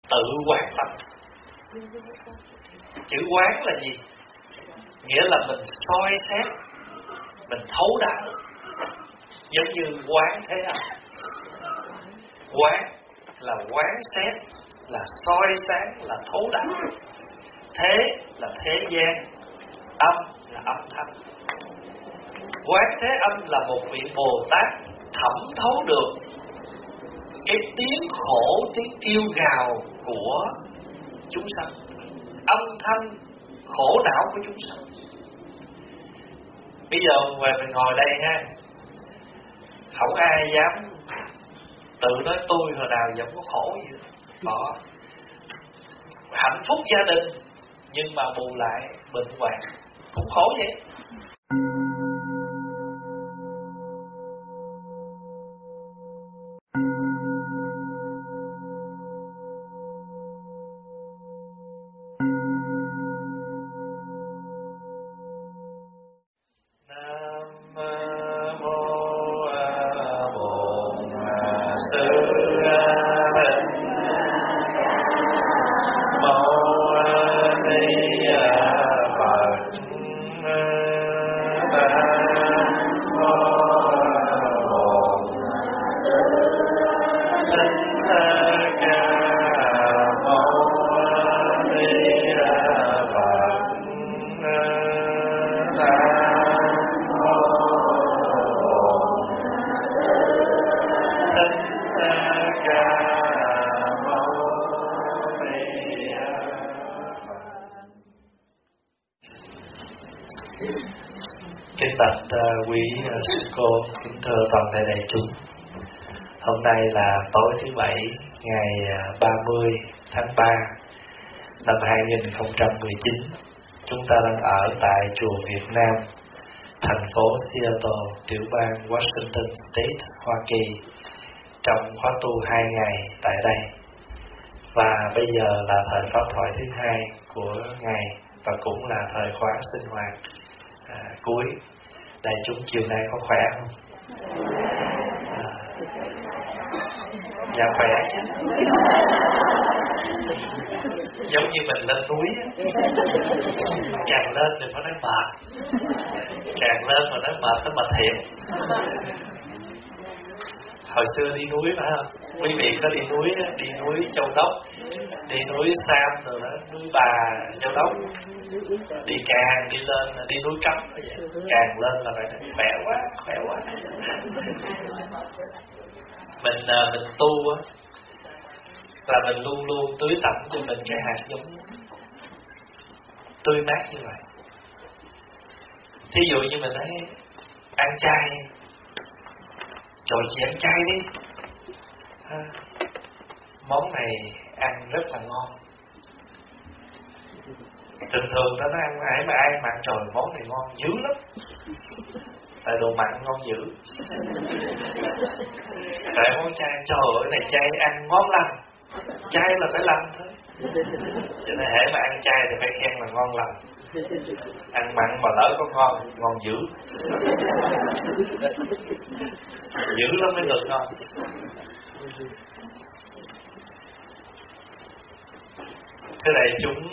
tự quán tâm. Chữ quán là gì? Nghĩa là mình soi xét, mình thấu đáo, giống như quán thế âm. Quán là quán xét, là soi sáng, là thấu đáo. Thế là thế gian, âm là âm thanh. Quán thế âm là một vị Bồ Tát thẩm thấu được cái tiếng khổ, tiếng kêu gào của chúng sanh, âm thanh khổ não của chúng sanh. Bây giờ mình ngồi đây ha, không ai dám tự nói tôi hồi nào giờ có khổ gì đó. Hạnh phúc gia đình nhưng mà bù lại bệnh hoạn cũng khổ vậy. Kính bạch quý sư cô, kính thưa toàn thể đại chúng. Hôm nay là tối thứ Bảy, ngày 30 tháng 3 năm 2019. Chúng ta đang ở tại chùa Việt Nam, thành phố Seattle, tiểu bang Washington State, Hoa Kỳ, trong khóa tu 2 ngày tại đây. Và bây giờ là thời pháp thoại thứ 2 của ngày và cũng là thời khóa sinh hoạt cuối. Đại chúng chiều nay có khỏe không? Dạ khỏe chứ. Giống như mình lên núi, càng lên đừng có nói mệt, càng lên mà nói mệt nó mệt thiệt. Hồi xưa đi núi phải không? Quý vị có đi núi Châu Đốc, đi núi Sam rồi đó, núi Bà, Châu Đốc, đi càng đi lên, đi núi Cấm vậy. Càng lên là phải khỏe quá. Mình tu á, là mình luôn luôn tưới tẩm cho mình cái hạt giống tươi mát như vậy. Thí dụ như mình nói ăn chay, trời chị ăn chay đi, món này ăn rất là ngon. Thường ta nói ăn mà ai mặn, trời món này ngon dữ lắm, tại đồ mặn ngon dữ. Tại món chay, trời ơi này chay ăn ngon lành, chay là phải lành thôi. Cho nên hễ mà ăn chay thì phải khen là ngon lành. Ăn mặn mà lỡ có ngon dữ, dữ lắm mới được ngon. Thế này chúng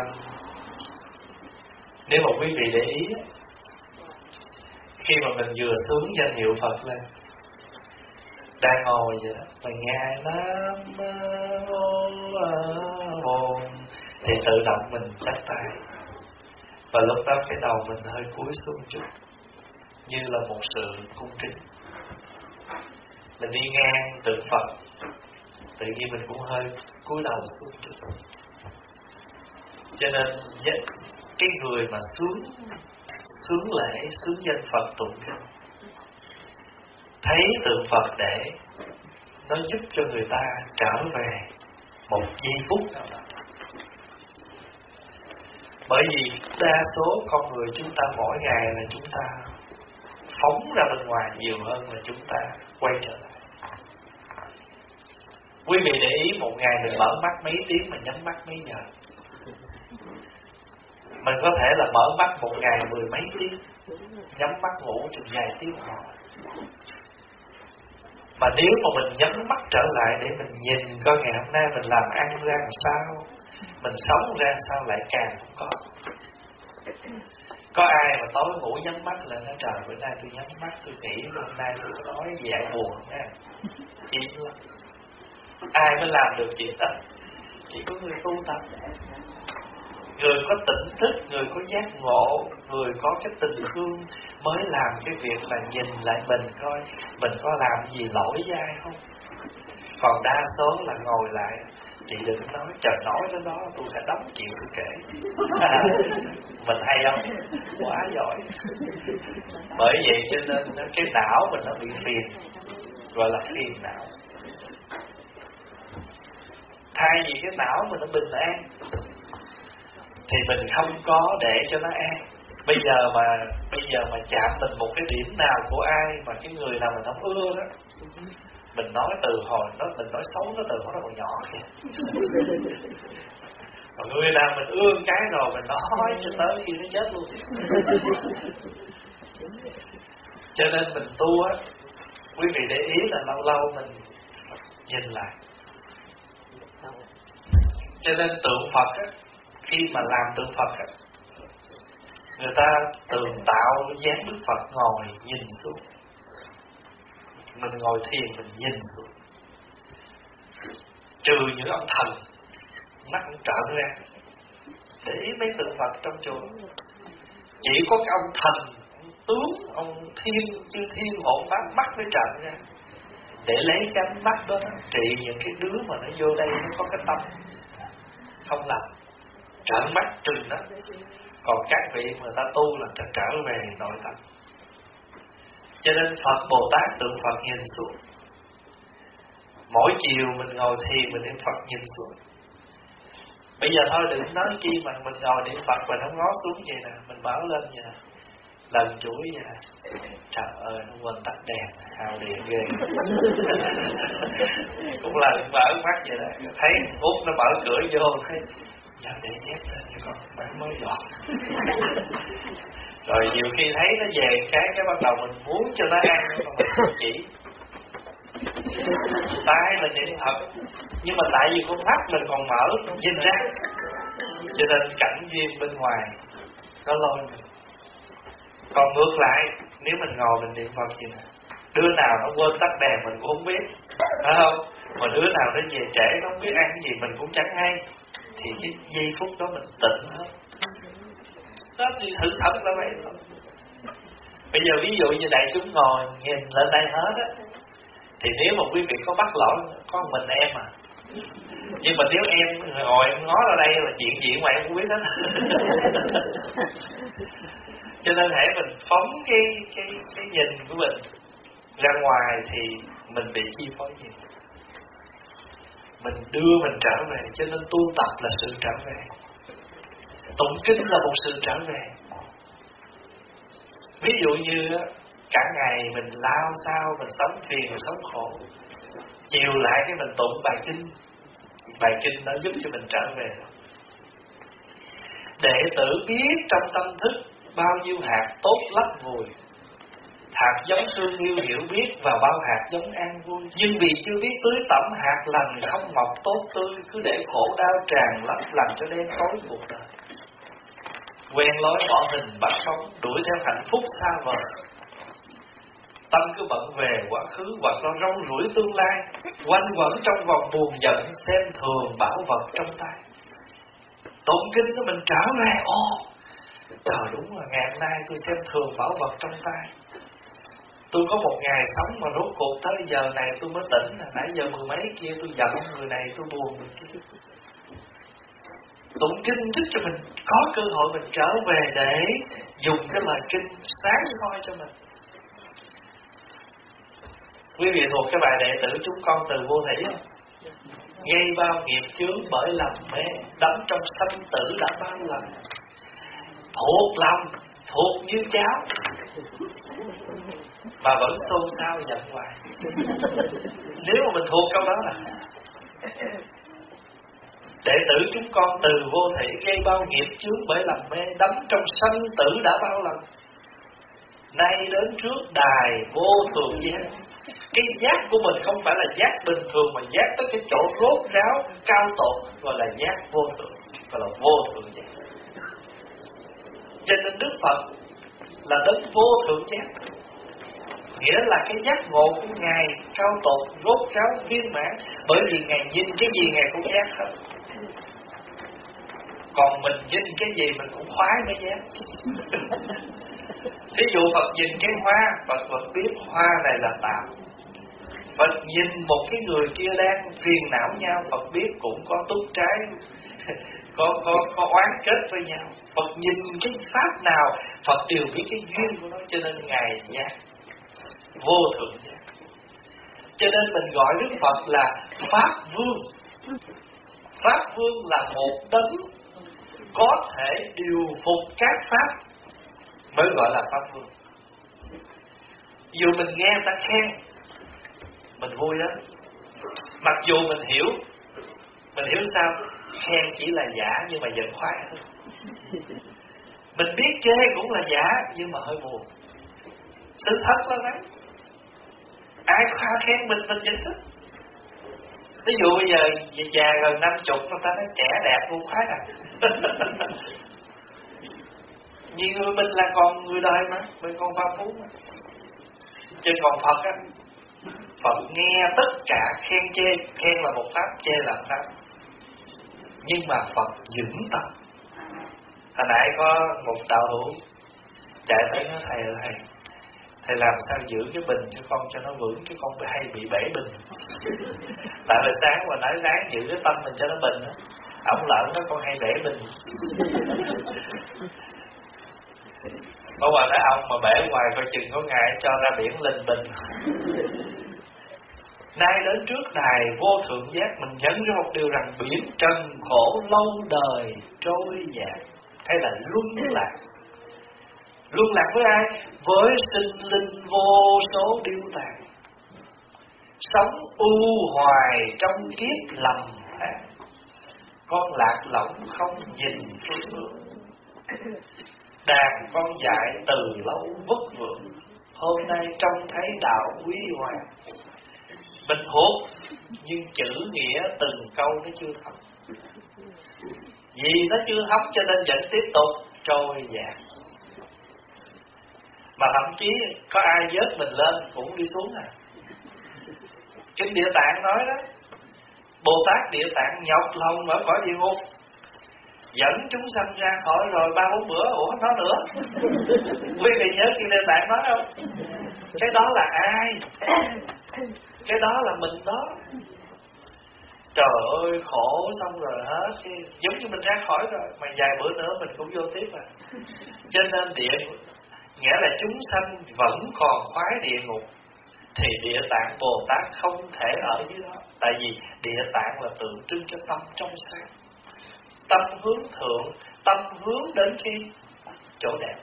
nếu mà quý vị để ý, khi mà mình vừa xướng danh hiệu Phật lên, đang ngồi vậy đó, mà nghe Nam Mô thì tự động mình chắp tay, và lúc đó cái đầu mình hơi cúi xuống chút, như là một sự cung kính. Mình đi ngang tượng Phật, tự nhiên mình cũng hơi cúi đầu xuống chút. Cho nên cái người mà sướng lễ, sướng danh Phật tụng kinh, thấy tượng Phật để nó giúp cho người ta trở về một giây phút nào đó. Bởi vì đa số con người chúng ta mỗi ngày là chúng ta phóng ra bên ngoài nhiều hơn là chúng ta quay trở lại. Quý vị để ý một ngày mình mở mắt mấy tiếng mà nhắm mắt mấy giờ. Mình có thể là mở mắt một ngày 10 mấy tiếng, nhắm mắt ngủ chừng vài tiếng hồ. Mà nếu mà mình nhắm mắt trở lại để mình nhìn coi ngày hôm nay mình làm ăn ra làm sao, mình sống ra sao, lại càng không có. Có ai mà tối ngủ nhắm mắt lên nói trời bữa nay tôi nhắm mắt tôi nghĩ hôm nay tôi có nói gì ai buồn không nha. Hiếm lắm. Ai mới làm được chuyện đó? Chỉ có người tu tập, người có tỉnh thức, người có giác ngộ, người có cái tình thương mới làm cái việc là nhìn lại mình coi mình có làm gì lỗi với ai không. Còn đa số là ngồi lại, chị đừng nói, trời nói đến đó tôi phải đóng chuyện tôi kể. Mình hay không? Quá giỏi. Bởi vậy cho nên cái não mình nó bị phiền, gọi là phiền não. Thay vì cái não mình nó bình an thì mình không có để cho nó an. Bây giờ mà chạm mình một cái điểm nào của ai mà cái người nào mình không ưa đó, mình nói từ hồi đó, mình nói xấu nó từ hồi nó còn nhỏ kìa. Còn người nào mình ưa cái rồi mình nói cho tới khi nó chết luôn. Cho nên mình tu á, quý vị để ý là lâu lâu mình nhìn lại. Cho nên tượng Phật á, khi mà làm tượng Phật á, người ta thường tạo dáng Đức Phật ngồi nhìn xuống. Mình ngồi thiền mình nhìn xuống. Trừ những ông thần mắt cũng trợn ra. Để ý mấy tượng Phật trong chùa, chỉ có cái ông thần, ông tướng, ông thiên, chư thiên hộ pháp mắt mới trợn ra. Để lấy cái ánh mắt đó trị những cái đứa mà nó vô đây nó có cái tâm không lành, trợn mắt trừng đó. Còn các vị mà ta tu là trở về nội tâm. Cho nên Phật Bồ Tát tượng Phật nhìn xuống. Mỗi chiều mình ngồi thiền mình niệm Phật nhìn xuống. Bây giờ thôi đừng nói chi mà mình ngồi niệm Phật mình không ngó xuống vậy nè, mình mở lên vậy nè, lần chuỗi vậy nè. Trời ơi, nó quên tắt đèn, hao điện ghê. Cũng là mở mắt vậy nè, thấy Út nó mở cửa vô, thấy giờ để dép lên cho con, bán mới dọn. Rồi nhiều khi thấy nó về cái bắt đầu mình muốn cho nó ăn, mà mình chỉ tai mình niệm Phật, nhưng mà tại vì con mắt mình còn mở nhìn ra, cho nên cảnh duyên bên ngoài nó lôi mình. Còn ngược lại, nếu mình ngồi mình niệm Phật gì nè, đứa nào nó quên tắt đèn mình cũng không biết, phải không? Mà đứa nào nó về trễ nó không biết ăn gì mình cũng chẳng hay, thì cái giây phút đó mình tỉnh hết. Đó chỉ thử thật là vậy thôi. Bây giờ ví dụ như đại chúng ngồi nhìn lên đây hết á, thì nếu mà quý vị có bắt lỗi, có mình em à. Nhưng mà nếu em ngồi em ngó ra đây là chuyện gì ngoài em cũng biết hết. Cho nên hãy mình phóng cái nhìn của mình ra ngoài thì mình bị chi phối nhiều. Mình đưa mình trở về, cho nên tu tập là sự trở về. Tụng kinh là một sự trở về. Ví dụ như cả ngày mình lao sao, mình sống phiền, mình sống khổ, chiều lại cái mình tụng bài kinh. Bài kinh nó giúp cho mình trở về. Đệ tử biết trong tâm thức bao nhiêu hạt tốt lấp vùi, hạt giống thương yêu hiểu biết và bao hạt giống an vui. Nhưng vì chưa biết tưới tẩm hạt lành không mọc tốt tươi, cứ để khổ đau tràn lấp làm cho đen tối cuộc đời. Quen lối bỏ hình bắt bóng, đuổi theo hạnh phúc xa vời. Tâm cứ bận về quá khứ hoặc lo rong ruổi tương lai, quanh quẩn trong vòng buồn giận, xem thường bảo vật trong tay. Tụng kinh của mình trở về, trời đúng là ngày hôm nay tôi xem thường bảo vật trong tay. Tôi có một ngày sống mà rốt cuộc tới giờ này tôi mới tỉnh, nãy giờ mười mấy kia tôi giận người này, tôi buồn người kia. Tụng kinh giúp cho mình có cơ hội mình trở về để dùng cái lời kinh sáng soi cho mình. Quý vị thuộc cái bài đệ tử chúng con từ vô thủy không? Gây bao nghiệp chướng bởi lòng mê, đắm trong sanh tử đã bao lần. Thuộc lòng, thuộc như cháo, mà vẫn xôn xao giận hoài. Nếu mà mình thuộc câu đó là đệ tử chúng con từ vô thủy gây bao nghiệp chướng bởi lòng mê, đắm trong sanh tử đã bao lần. Nay đến trước đài vô thường gian, Cái giác của mình không phải là giác bình thường, mà giác tới cái chỗ rốt ráo cao tột, gọi là giác vô thượng, gọi là vô thượng giác. Cho nên Đức Phật là đấng vô thượng giác, nghĩa là cái giác ngộ của Ngài cao tột, rốt ráo, viên mãn. Bởi vì Ngài nhìn cái gì Ngài cũng giác hết. Còn mình nhìn cái gì mình cũng khoái cái giác. Thí dụ Phật nhìn cái hoa, Phật biết hoa này là tạm. Phật nhìn một cái người kia đang phiền não nhau, Phật biết cũng có túc trái, có oán kết với nhau. Phật nhìn cái pháp nào, Phật đều biết cái duyên của nó, cho nên Ngài giác, vô thượng giác. Cho nên mình gọi Đức Phật là Pháp Vương. Pháp Vương là một đấng có thể điều phục các pháp, mới gọi là Pháp Vương. Dù mình nghe người ta khen, mình vui lắm. Mặc dù mình hiểu sao khen chỉ là giả nhưng mà vẫn khoái hơn. Mình biết chê cũng là giả nhưng mà hơi buồn. Sự thật là đấy. Ai khoa khen mình vẫn thích. Ví dụ bây giờ già gần 50 người ta nói trẻ đẹp cũng khoái à. Nhiều người mình là còn người đời mà, mình còn phàm phu mà. Chứ còn Phật á, Phật nghe tất cả khen chê, khen là một pháp, chê là một pháp. Nhưng mà Phật vững tâm. Hồi nãy có một đạo hữu chạy tới nói thầy làm sao giữ cái bình cho con cho nó vững, chứ con hay bị bể bình. Tại hồi sáng mà nói ráng giữ cái tâm mình cho nó bình á, ông lỡ nói con hay bể bình. Có mà nói ông mà bể ngoài coi chừng có ngày cho ra biển linh bình. Nay đến trước đài vô thượng giác, mình nhận ra một điều rằng biển trần khổ lâu đời trôi dạt. Thế là luân lạc. Luân lạc với ai? Với sinh linh vô số điêu tàn, sống u hoài trong kiếp lầm than. Con lạc lõng không nhìn phương hướng, đàn con dại từ lâu vất vưởng. Hôm nay trông thấy đạo quý hoàng. Mình thuộc nhưng chữ nghĩa từng câu nó chưa thấm. Vì nó chưa thấm cho nên vẫn tiếp tục trôi dạt. Mà thậm chí có ai vớt mình lên cũng đi xuống à. Kinh Địa Tạng nói đó, Bồ Tát Địa Tạng nhọc lòng ở cõi địa ngục, dẫn chúng sanh ra khỏi rồi 3-4 bữa, ủa nó nữa. Quý vị nhớ Kinh Địa Tạng nói không? Cái đó là ai? Cái đó là mình đó. Trời ơi khổ xong rồi hết, giống như mình ra khỏi rồi, mà vài bữa nữa mình cũng vô tiếp à. Cho nên nghĩa là chúng sanh vẫn còn khoái địa ngục, thì Địa Tạng Bồ Tát không thể ở dưới đó. Tại vì Địa Tạng là tượng trưng cho tâm trong sáng, tâm hướng thượng, tâm hướng đến khi chỗ đẹp.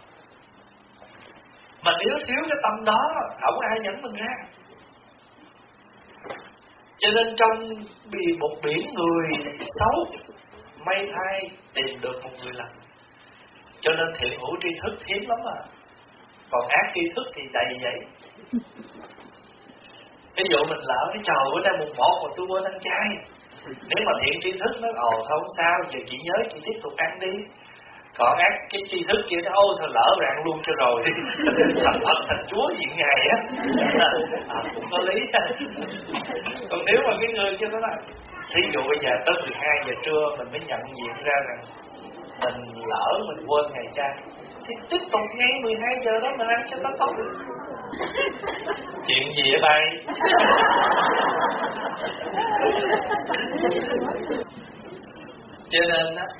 Mà nếu thiếu cái tâm đó, không ai dẫn mình ra. Cho nên trong một biển người xấu, may thay tìm được một người lành. Cho nên thiện hữu tri thức hiếm lắm à. Còn ác tri thức thì đầy vậy. Ví dụ mình lỡ cái trời bữa nay mùng 1 mà tôi quên ăn chay. Nếu mà thiện tri thức nó không sao, giờ chị nhớ chị tiếp tục ăn đi. Còn ác cái tri thức kia nó ôi thôi lỡ rạng luôn cho rồi. Thành Phật thành Chúa diện ngày á. Cũng có lý. Còn nếu mà cái người kia nó là, thí dụ bây giờ tới 12 giờ trưa mình mới nhận diện ra rằng mình lỡ mình quên ngày chay, thì tiếp tục ngay 12 giờ đó mình ăn cho tất tốc. Chuyện gì ở đây? Cho nên á,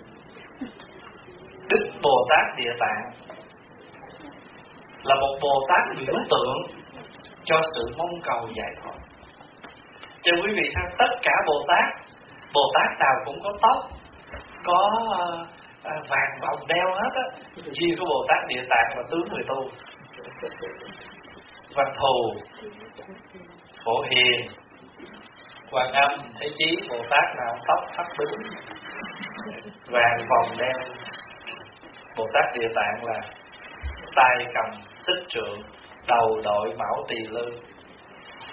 Đức Bồ Tát Địa Tạng là một Bồ Tát biểu tượng cho sự mong cầu giải thoát. Cho quý vị thấy tất cả Bồ Tát nào cũng có tóc, có vàng vòng đeo hết á. Chỉ có Bồ Tát Địa Tạng là tướng người tu. Văn Thù, Phổ Hiền, Quan Âm, Thế Chí, Bồ Tát nào tóc thắt đứng, vàng vòng đeo. Bồ Tát Địa Tạng là tay cầm tích trượng, đầu đội mão tỳ lư,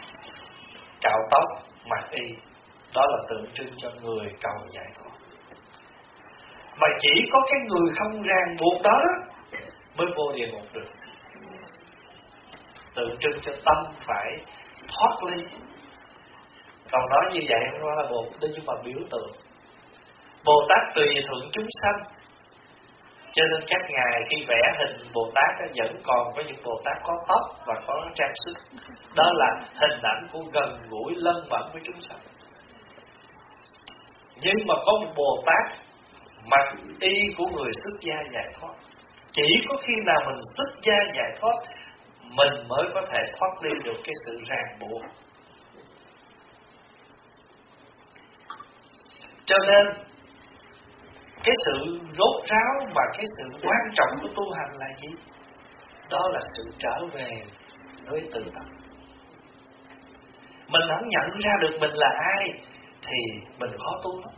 cạo tóc, mặc y, đó là tượng trưng cho người cầu giải thoát. Mà chỉ có cái người không ràng buộc đó mới vô địa ngục được. Tượng trưng cho tâm phải thoát ly. Còn nói như vậy không phải là Bồ Tát, nhưng mà biểu tượng. Bồ Tát tùy thuận chúng sanh, cho nên các ngài khi vẽ hình Bồ Tát vẫn còn có những Bồ Tát có tóc và có trang sức. Đó là hình ảnh của gần gũi lân mẫn với chúng sanh. Nhưng mà có một Bồ Tát mặc y của người xuất gia giải thoát. Chỉ có khi nào mình xuất gia giải thoát, mình mới có thể thoát ly được cái sự ràng buộc. Cho nên cái sự rốt ráo và cái sự quan trọng của tu hành là gì? Đó là sự trở về với tự tâm. Mình không nhận ra được mình là ai thì mình khó tu lắm.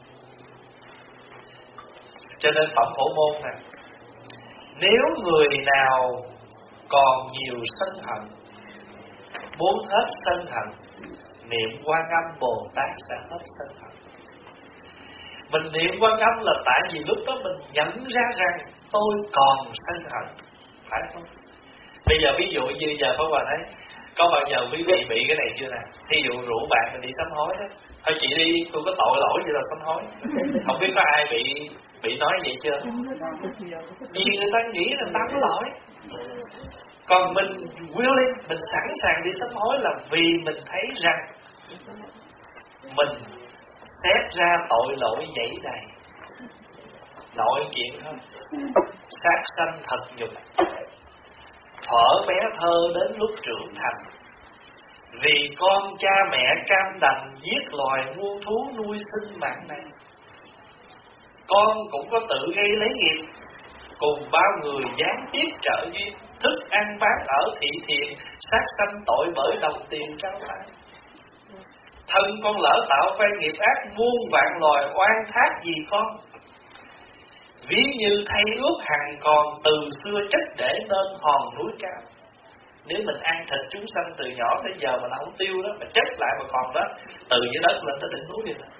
Cho nên phẩm Phổ Môn này, nếu người nào còn nhiều sân hận, muốn hết sân hận, niệm Quan Âm Bồ Tát sẽ hết sân hận. Mình niệm Quan Âm là tại vì lúc đó mình nhận ra rằng tôi còn sân hận, phải không? Bây giờ ví dụ như giờ có bà thấy, có bao giờ quý vị bị cái này chưa nè? Thí dụ rủ bạn mình đi sám hối đó, thôi chị đi, tôi có tội lỗi gì là sám hối. Không biết có ai bị nói vậy chưa? Vì người ta nghĩ là ta có lỗi. Còn mình willing, mình sẵn sàng đi sám hối là vì mình thấy rằng mình xét ra tội lỗi dẫy đầy. Nội chuyện thôi, sát sanh thật nhục, thuở bé thơ đến lúc trưởng thành, vì con cha mẹ cam đành giết loài muôn thú nuôi sinh mạng này. Con cũng có tự gây lấy nghiệp, cùng bao người gián tiếp trợ duyên, thức ăn bán ở thị thiền, sát sanh tội bởi đồng tiền trao tay. Thân con lỡ tạo quen nghiệp ác, muôn vạn loài oan thác vì con. Ví như thay ước hằng còn, từ xưa chất để nên hòn núi cao. Nếu mình ăn thịt chúng sanh từ nhỏ tới giờ mà nó không tiêu đó, mà chất lại mà còn đó, từ dưới đất lên tới đỉnh núi vậy đó.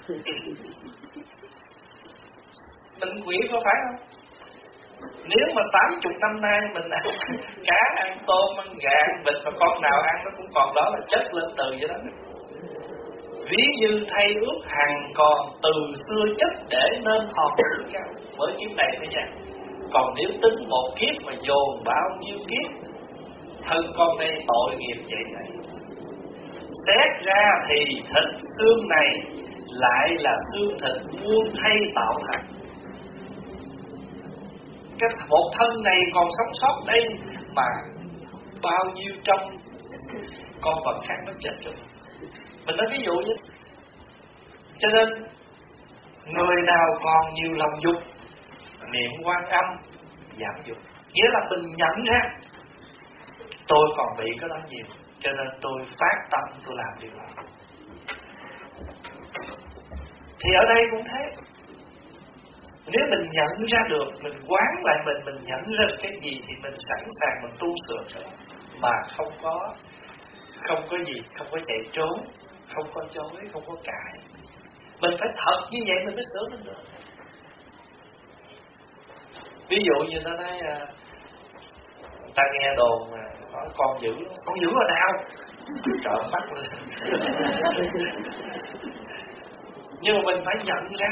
Mình quỷ có phải không? Nếu mà 80 năm nay mình ăn cá, ăn tôm, ăn gà, ăn vịt, mà con nào ăn nó cũng còn đó là chất lên từ vậy đó. Ví như thay ước hằng còn, từ xưa chất để nên hòn núi cao. Mới kiếp này thôi nha. Còn nếu tính một kiếp mà dồn bao nhiêu kiếp, thân con đây tội nghiệp vậy này. Xét ra thì thịt xương này lại là xương thịt muôn thay tạo thành. Cái một thân này còn sống sót đây mà bao nhiêu trong con vật khác nó chết rồi. Mình nói ví dụ như, cho nên người nào còn nhiều lòng dục, niệm Quan Âm giảm dục. Nghĩa là mình nhận ra tôi còn bị cái đó nhiều, cho nên tôi phát tâm tôi làm điều đó. Thì ở đây cũng thế. Nếu mình nhận ra được, mình quán lại mình nhận ra cái gì thì mình sẵn sàng mình tu sửa đó. Mà không có gì, không có chạy trốn, không có chối, không có cãi. Mình phải thật như vậy mình mới sửa mình được. Ví dụ như nó nói ta nghe đồn nói con dữ ở nào trợn mắt lên. Nhưng mà mình phải nhận ra,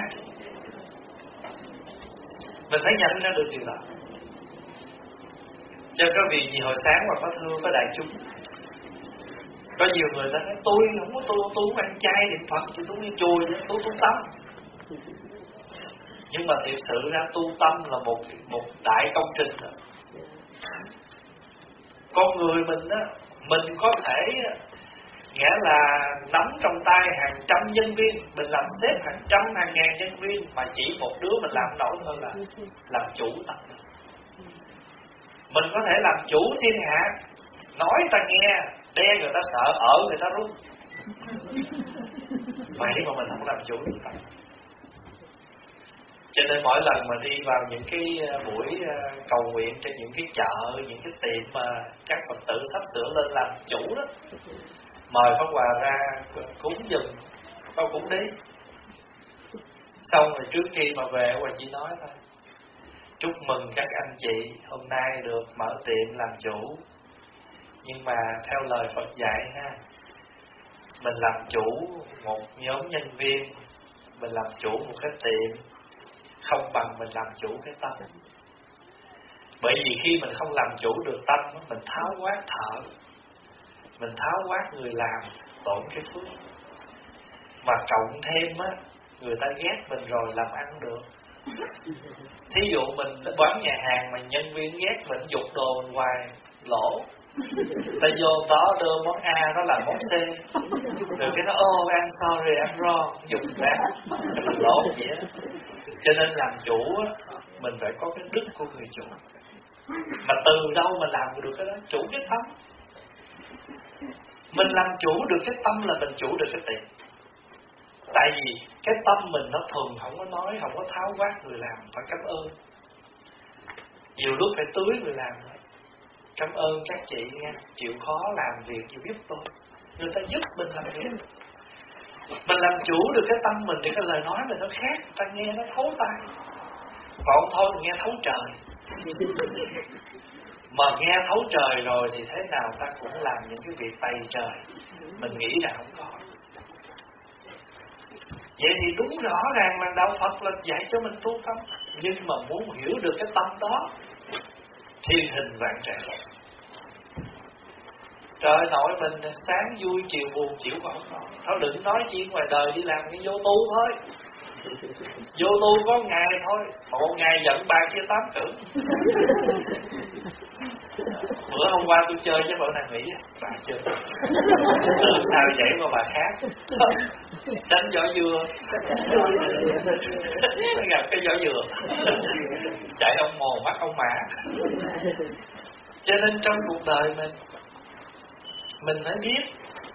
mình phải nhận ra được điều đó. Cho có vì gì hồi sáng mà có thưa với đại chúng, có nhiều người ta nói tôi không có tu, tôi không ăn chay niệm Phật, tôi không đi chùa, tôi tu tâm. Nhưng mà thực sự ra tu tâm là một đại công trình đó. Con người mình á, mình có thể nghĩa là nắm trong tay hàng trăm nhân viên, mình làm sếp hàng trăm hàng ngàn nhân viên, mà chỉ một đứa mình làm nổi thôi là làm chủ tâm. Mình có thể làm chủ thiên hạ, nói ta nghe, đe người ta sợ, ở người ta run. Vậy mà mình không làm chủ được tâm. Cho nên mỗi lần mà đi vào những cái buổi cầu nguyện trên những cái chợ, những cái tiệm mà các Phật tử sắp sửa lên làm chủ đó, mời Pháp Hòa ra cúng giùm, Pháp cũng đi. Xong rồi trước khi mà về Hòa chỉ nói thôi: chúc mừng các anh chị hôm nay được mở tiệm làm chủ. Nhưng mà theo lời Phật dạy ha, mình làm chủ một nhóm nhân viên, mình làm chủ một cái tiệm, không bằng mình làm chủ cái tâm. Bởi vì khi mình không làm chủ được tâm, mình tháo quát thợ, mình tháo quát người làm, tổn cái phước. Mà cộng thêm á, người ta ghét mình rồi làm ăn được. Thí dụ mình bán nhà hàng mà nhân viên ghét mình, dục đồ mình hoài, lỗ. Ta vô đó đưa món A, nó làm món C, rồi cái nó I'm sorry, I'm wrong, dùng ra mình lỗ vậy đó. Cho nên làm chủ á, mình phải có cái đức của người chủ. Mà từ đâu mà làm được cái đó? Chủ cái tâm. Mình làm chủ được cái tâm là mình chủ được cái tiền. Tại vì cái tâm mình nó thường không có nói, không có tháo vát người làm, phải cảm ơn. Nhiều lúc phải tưới người làm. Cảm ơn các chị nha, chịu khó làm việc chịu giúp tôi. Người ta giúp mình làm việc. Mình làm chủ được cái tâm mình thì cái lời nói mình nó khác, ta nghe nó thấu tai. Còn thôi nghe thấu trời. Mà nghe thấu trời rồi thì thế nào ta cũng làm những cái việc tày trời. Mình nghĩ là không có. Vậy thì đúng rõ ràng là Đạo Phật là dạy cho mình tu tâm. Nhưng mà muốn hiểu được cái tâm đó, thiên hình vạn trạng. Trời nổi mình sáng vui chiều buồn chịu không nổi. Nó đừng nói chuyện ngoài đời, đi làm cái vô tu thôi. Vô tu có ngày thôi, một ngày giận bà kia 8 cử. Bữa hôm qua tôi chơi với vợ nàng Mỹ, bà chơi tưởng sao vậy mà bà khác. Tránh vỏ dừa. Nó gặp cái vỏ dừa, chạy ông mồ mắt ông mã. Cho nên trong cuộc đời mình phải biết,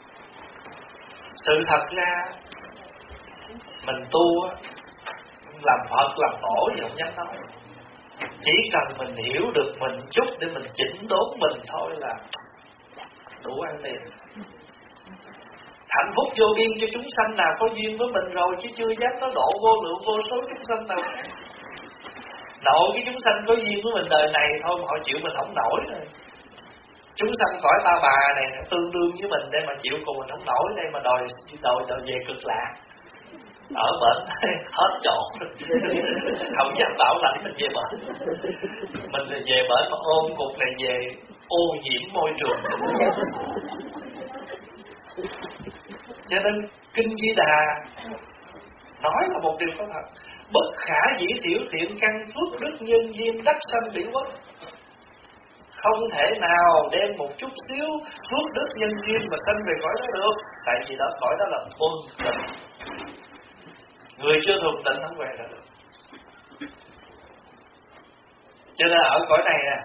sự thật ra mình tu á, làm Phật làm tổ gì không dám nói. Chỉ cần mình hiểu được mình chút để mình chỉnh đốn mình thôi là đủ ăn tiền. Hạnh phúc vô biên cho chúng sanh nào có duyên với mình rồi, chứ chưa dám nói độ vô lượng vô số chúng sanh nào. Độ cái chúng sanh có duyên với mình đời này thôi mà họ chịu mình không nổi rồi. Chúng sanh cõi ta bà này tương đương với mình đây mà chịu cùng mình không nổi, đây mà đòi về cực lạc. Ở bển hết chỗ. Không dám bảo lãnh mình về bển. Mình về bển mà ôm cục này về ô nhiễm môi trường. Cho nên Kinh Di Đà nói là một điều có thật: bất khả dĩ tiểu thiện căn phước đức nhân duyên đắc sanh biển quốc. Không thể nào đem một chút xíu phước đức nhân duyên mà sanh về cõi đó được. Tại vì đó cõi đó là thuần tịnh. Người chưa thuần tịnh không về là được. Cho nên ở cõi này nè,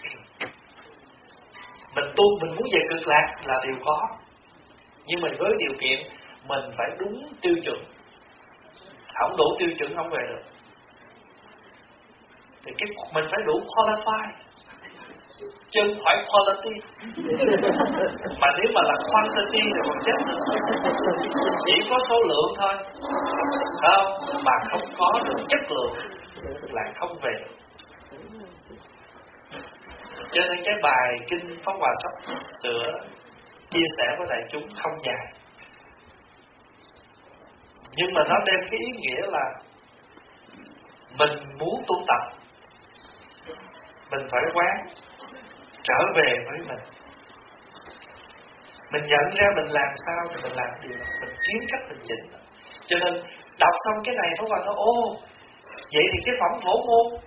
mình tu mình muốn về cực lạc là điều có. Nhưng mình với điều kiện mình phải đúng tiêu chuẩn. Không đủ tiêu chuẩn không về được. Thì mình phải đủ qualify, chứ không phải quality. Mà nếu mà là quantity thì còn chết nữa. Chỉ có số lượng thôi, không, mà không có được chất lượng là không về được. Cho nên cái bài Kinh Pháp Hòa sắp sửa chia sẻ với đại chúng không dài, nhưng mà nó đem cái ý nghĩa là mình muốn tu tập, mình phải quán trở về với mình. Mình nhận ra mình làm sao thì mình làm điều đó, mình kiếm cách mình chỉnh. Cho nên đọc xong cái này Pháp Hòa nói vậy thì cái phẩm Phổ Môn,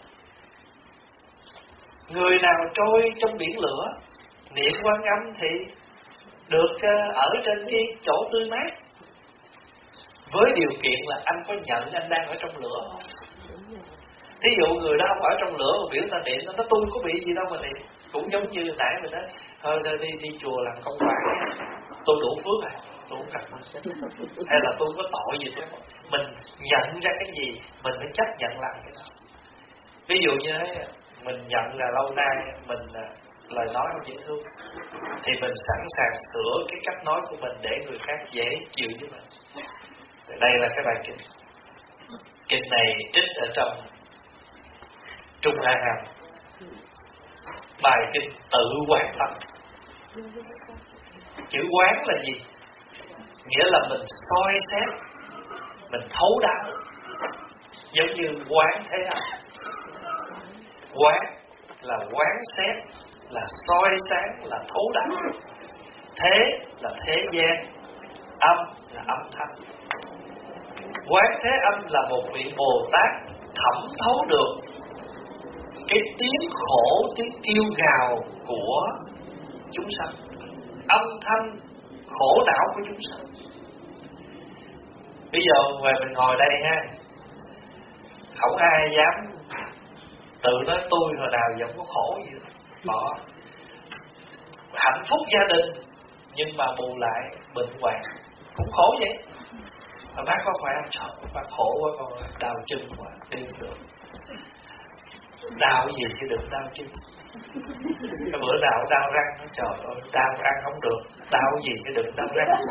người nào trôi trong biển lửa niệm Quan Âm thì được ở trên cái chỗ tươi mát, với điều kiện là anh có nhận anh đang ở trong lửa không. Thí dụ người đó không ở trong lửa mà biểu ta niệm, nó tôi có bị gì đâu mà niệm. Cũng giống như nãy mình nói thôi đi chùa làm công quả, tôi đủ phước rồi, tôi không cần. Hay là tôi có tội gì thế. Mình nhận ra cái gì mình phải chấp nhận làm cái đó. Ví dụ như thế, mình nhận là lâu nay mình lời nói không dễ thương, thì mình sẵn sàng sửa cái cách nói của mình để người khác dễ chịu với mình. Đây là cái bài kinh. Kinh này trích ở trong Trung A Hàm, bài kinh tự quán tâm. Chữ quán là gì? Nghĩa là mình soi xét, mình thấu đáo, giống như quán thế âm. Quán là quán xét, là soi sáng, là thấu đáo. Thế là thế gian, âm là âm thanh. Quán thế âm là một vị Bồ Tát thẩm thấu được cái tiếng khổ, tiếng kêu gào của chúng sanh, âm thanh khổ não của chúng sanh. Bây giờ về mình ngồi đây ha, không ai dám tự nói tôi hồi nào vẫn có khổ gì đó. Hạnh phúc gia đình nhưng mà bù lại bệnh hoạn cũng khổ vậy. Mà bác có khỏe không? Trời, bác khổ quá con, đau chân quá, đi không được. Đau gì chứ đừng đau chân. Cái bữa nào đau răng, trời ơi, đau ăn không được. Đau gì chứ đừng đau răng.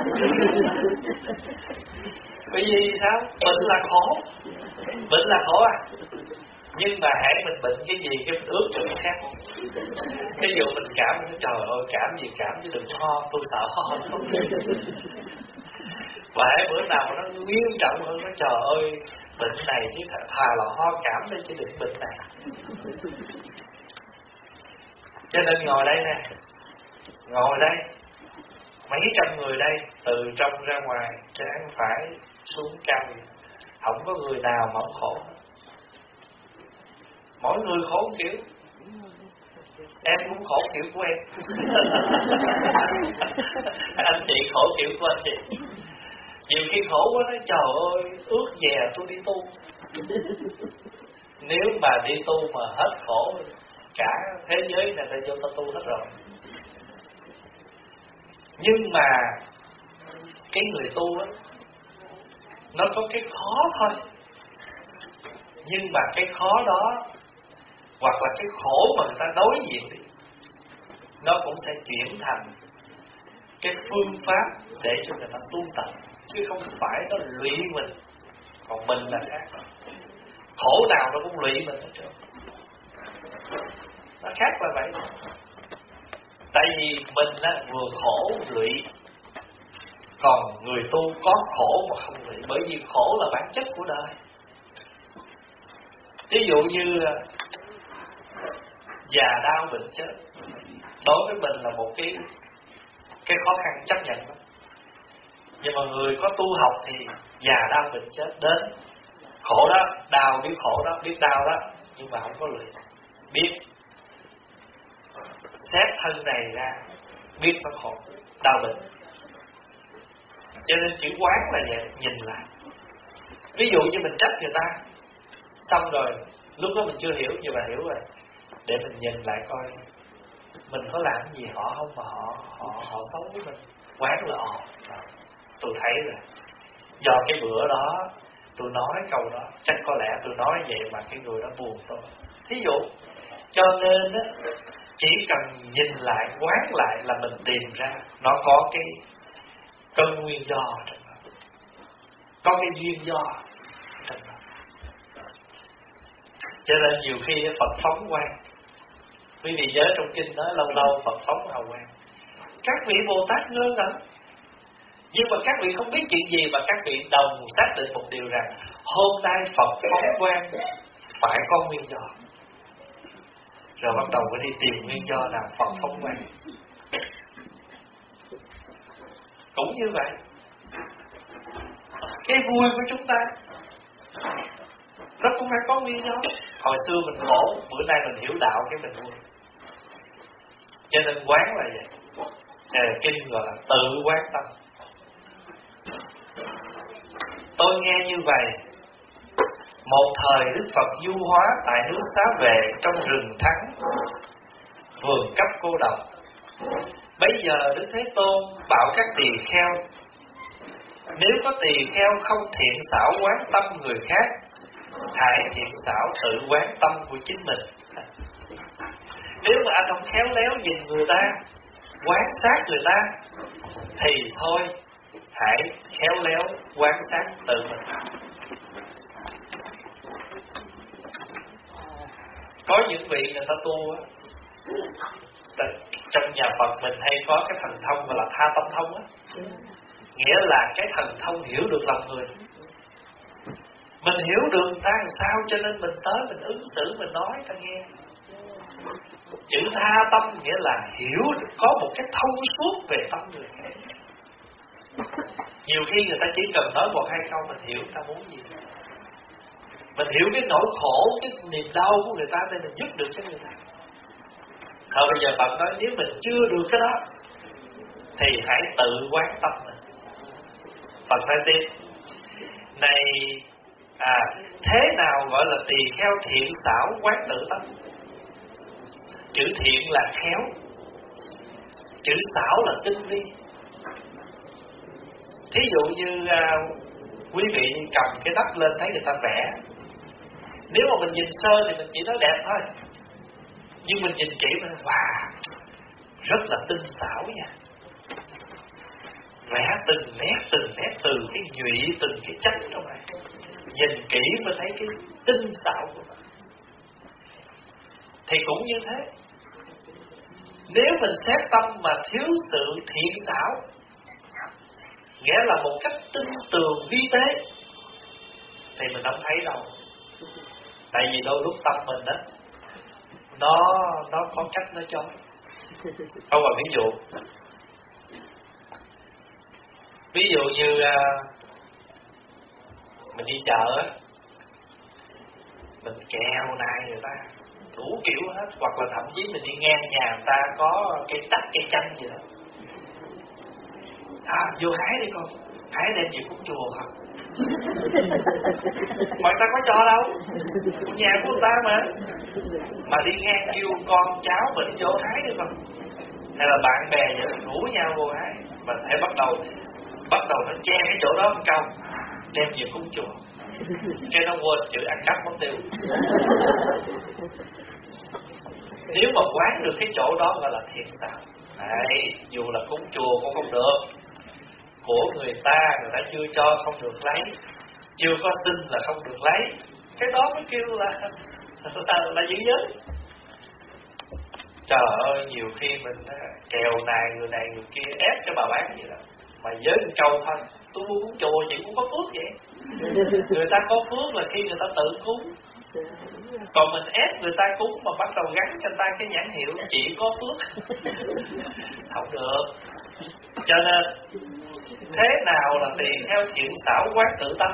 Bởi vì sao? Bệnh là khổ. Bệnh là khổ à. Nhưng mà hãy mình bệnh cái gì cái mình ước cho người khác. Ví dụ mình cảm, trời ơi cảm gì cảm chứ đừng ho, tôi sợ ho không. Và hãy bữa nào nó nghiêm trọng hơn, nó trời ơi bệnh này chứ thà là ho cảm đây chứ đừng bệnh này. Cho nên ngồi đây nè, ngồi đây mấy trăm người đây, từ trong ra ngoài, trán phải xuống cằm, không có người nào mà không khổ. Mỗi người khổ kiểu. Em cũng khổ kiểu của em. Anh chị khổ kiểu của anh chị. Nhiều khi khổ quá nói trời ơi, ước về tôi đi tu. Nếu mà đi tu mà hết khổ, cả thế giới này ta vô ta tu hết rồi. Nhưng mà cái người tu á, nó có cái khó thôi. Nhưng mà cái khó đó, hoặc là cái khổ mà người ta đối diện đi, nó cũng sẽ chuyển thành cái phương pháp để cho người ta tu tập, chứ không phải nó lụy mình. Còn mình là khác. Khổ nào nó cũng lụy mình hết trơn. Nó khác là vậy. Tại vì mình á, vừa khổ lụy, còn người tu có khổ mà không lụy. Bởi vì khổ là bản chất của đời. Ví dụ như già đau bệnh chết, đối với mình là một cái khó khăn chấp nhận đó. Nhưng mà người có tu học thì già đau bệnh chết đến, khổ đó, đau biết khổ đó, biết đau đó, nhưng mà không có lụy, biết xét thân này ra, biết nó khổ, đau bệnh. Cho nên chữ quán là vậy, nhìn lại. Ví dụ như mình trách người ta, xong rồi lúc đó mình chưa hiểu, nhưng mà hiểu rồi, để mình nhìn lại coi mình có làm gì họ không mà họ xấu với mình. Quán là tôi thấy rồi, do cái bữa đó tôi nói câu đó, chắc có lẽ tôi nói vậy mà cái người đó buồn tôi. Thí dụ, cho nên á, chỉ cần nhìn lại, quán lại là mình tìm ra nó có cái cơn nguyên do trong đó, có cái duyên do trong đó. Cho nên nhiều khi Phật phóng quang. Quý vị nhớ trong kinh nói lâu lâu Phật phóng hào quang. Các vị Bồ Tát ngơ ngẩn, nhưng mà các vị không biết chuyện gì mà các vị đồng xác định một điều rằng hôm nay Phật phóng quang phải có nguyên do. Rồi bắt đầu phải đi tìm nguyên do nào Phật phóng quang. Cũng như vậy, cái vui của chúng ta nó cũng phải có nguyên do. Hồi xưa mình khổ, bữa nay mình hiểu đạo cái mình vui. Cho nên quán là vậy. Kinh gọi là tự quán tâm. Tôi nghe như vậy, một thời Đức Phật du hóa tại nước Xá Vệ trong rừng Thắng, vườn cấp cô độc. Bấy giờ Đức Thế Tôn bảo các tỳ kheo, nếu có tỳ kheo không thiện xảo quán tâm người khác, hãy thiện xảo tự quán tâm của chính mình. Nếu mà anh không khéo léo nhìn người ta, quan sát người ta, thì thôi hãy khéo léo quan sát tự mình. Có những vị người ta tu á, trong nhà Phật mình hay có cái thần thông gọi là tha tâm thông á, nghĩa là cái thần thông hiểu được lòng người. Mình hiểu được người ta làm sao, cho nên mình tới mình ứng xử, mình nói ta nghe. Chữ tha tâm nghĩa là hiểu, có một cái thông suốt về tâm người khác. Nhiều khi người ta chỉ cần nói một hai câu mình hiểu người ta muốn gì. Mình hiểu cái nỗi khổ, cái niềm đau của người ta nên mình giúp được cho người ta. Thôi bây giờ bạn nói nếu mình chưa được cái đó thì hãy tự quán tâm mình. Phật nói tiếp này, thế nào gọi là tỳ kheo thiện xảo quán tự tâm? Chữ thiện là khéo, chữ xảo là tinh vi. Thí dụ như quý vị cầm cái đất lên thấy người ta vẽ, nếu mà mình nhìn sơ thì mình chỉ nói đẹp thôi, nhưng mình nhìn kỹ mình wow, rất là tinh xảo nha. Vẽ từng nét từ cái nhụy, từng cái chấm trong này, nhìn kỹ mới thấy cái tinh xảo của nó. Thì cũng như thế, nếu mình xét tâm mà thiếu sự thiện xảo, nghĩa là một cách tinh tường vi tế, thì mình không thấy đâu. Tại vì đôi lúc tâm mình đó, nó có cách nó chói. Không, mà ví dụ như mình đi chợ á, mình kèo nài người ta đủ kiểu hết, hoặc là thậm chí mình đi ngang nhà người ta có cây tắc cây chanh gì đó, vô hái đi con, hái đem về cúng chùa hả? Mà người ta có cho đâu, nhà của người ta mà đi ngang kêu con cháu mình vô hái đi con, hay là bạn bè vậy rủ nhau vô hái, mà phải bắt đầu nó che cái chỗ đó một câu đem về cúng chùa, cái nó quên chữ ăn cắp mất tiêu. Nếu mà quán được cái chỗ đó gọi là thiện xảo. Đấy, dù là cúng chùa cũng không được, của người ta chưa cho không được lấy, chưa có xin là không được lấy, cái đó mới kêu là giữ giới. Trời ơi, nhiều khi mình kèo nài người này người kia ép cho bà bán vậy đó, mà giới một câu thôi, tôi mua cúng chùa chị cũng có phước vậy. Người ta có phước là khi người ta tự cúng, còn mình ép người ta cúng mà bắt đầu gắn cho người ta cái nhãn hiệu chị có phước, không được. Cho nên thế nào là tỳ kheo thiện xảo quán tự tâm?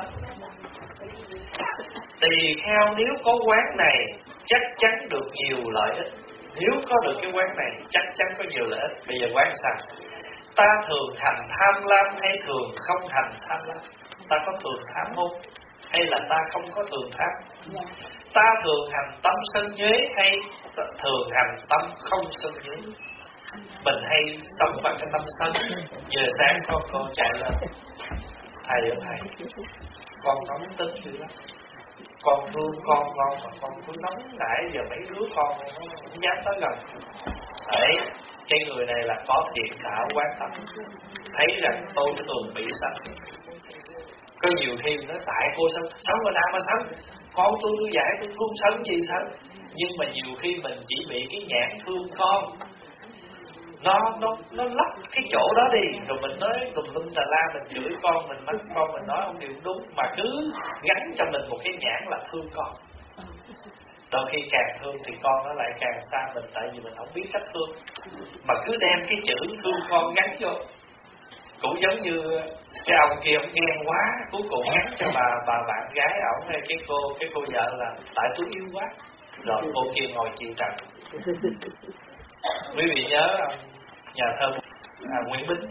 Tỳ kheo nếu có quán này chắc chắn được nhiều lợi ích. Nếu có được cái quán này chắc chắn có nhiều lợi ích. Bây giờ quán sao? Ta thường hành tham lam hay thường không hành tham lam? Ta có thường tham không? Hay là ta không có thường tham? Ta thường hành tâm sân nhuế hay thường hành tâm không sân nhuế? Mình hay sống bằng cái tâm sân. Giờ sáng có cô chạy lên, thầy ơi thầy, con nóng tính dữ lắm, con thương con mà con cứ nóng nãy giờ mấy đứa con nó không dám tới gần. Đấy, cái người này là có thiện xảo quan tâm, thấy rằng tôi thường bị sân. Có nhiều khi nói tại cô sân mà nào mà sân, con tôi giải tôi không sân gì sân. Nhưng mà nhiều khi mình chỉ bị cái nhãn thương con, nó lấp cái chỗ đó đi, rồi mình nói tùm lum tà la, mình chửi con, mình mắng con, mình nói không điều đúng, mà cứ gắn cho mình một cái nhãn là thương con. Đôi khi càng thương thì con nó lại càng xa mình, tại vì mình không biết cách thương, mà cứ đem cái chữ thương con gắn vô. Cũng giống như cái ông kia ông ghen quá, cuối cùng gắn cho bà bạn gái ổng hay cái cô vợ là tại tôi yêu quá, rồi cô kia ngồi chịu trận. Quý vị nhớ nhà thơ Nguyễn Bính,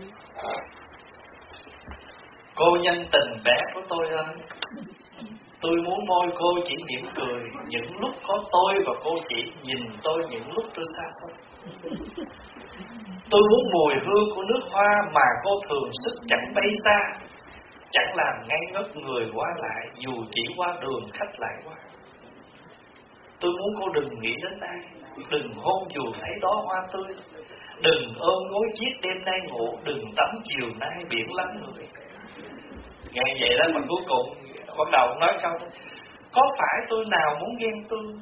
cô nhân tình bé của tôi ơi, tôi muốn môi cô chỉ mỉm cười những lúc có tôi, và cô chỉ nhìn tôi những lúc tôi xa xôi. Tôi muốn mùi hương của nước hoa mà cô thường sức chẳng bay xa, chẳng làm ngây ngất người qua lại dù chỉ qua đường khách lại qua. Tôi muốn cô đừng nghĩ đến ai, đừng hôn dù thấy đó hoa tươi, đừng ôm gối chiếc đêm nay ngủ, đừng tắm chiều nay biển lắng người. Nghe vậy đó mà cuối cùng bắt đầu nói câu: có phải tôi nào muốn ghen tương,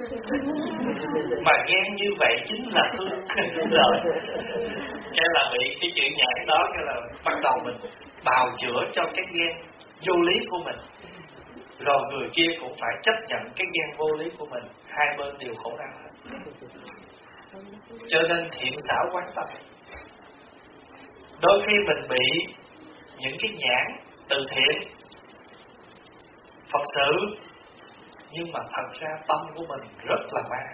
mà ghen như vậy chính là thương. Rồi cái là bị cái chuyện nhảy đó, cái là bắt đầu mình bào chữa cho cái ghen vô lý của mình, rồi người kia cũng phải chấp nhận cái ghen vô lý của mình, hai bên đều khổ đau hết. Cho nên thiện xảo quán tâm. Đôi khi mình bị những cái nhãn từ thiện, Phật sự, nhưng mà thật ra tâm của mình rất là ma.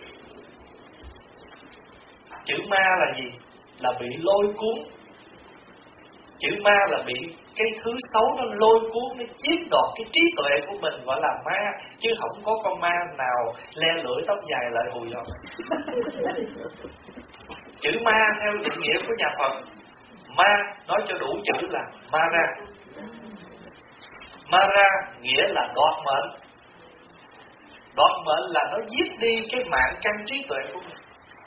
Chữ ma là gì? Là bị lôi cuốn. Chữ ma là bị cái thứ xấu nó lôi cuốn, nó chiếm đoạt cái trí tuệ của mình, gọi là ma. Chứ không có con ma nào le lưỡi tóc dài lại hùi đâu. Chữ ma theo định nghĩa của nhà Phật, ma nói cho đủ chữ là Mara. Mara nghĩa là đoạt mệnh. Đoạt mệnh là nó giết đi cái mạng căn trí tuệ của mình.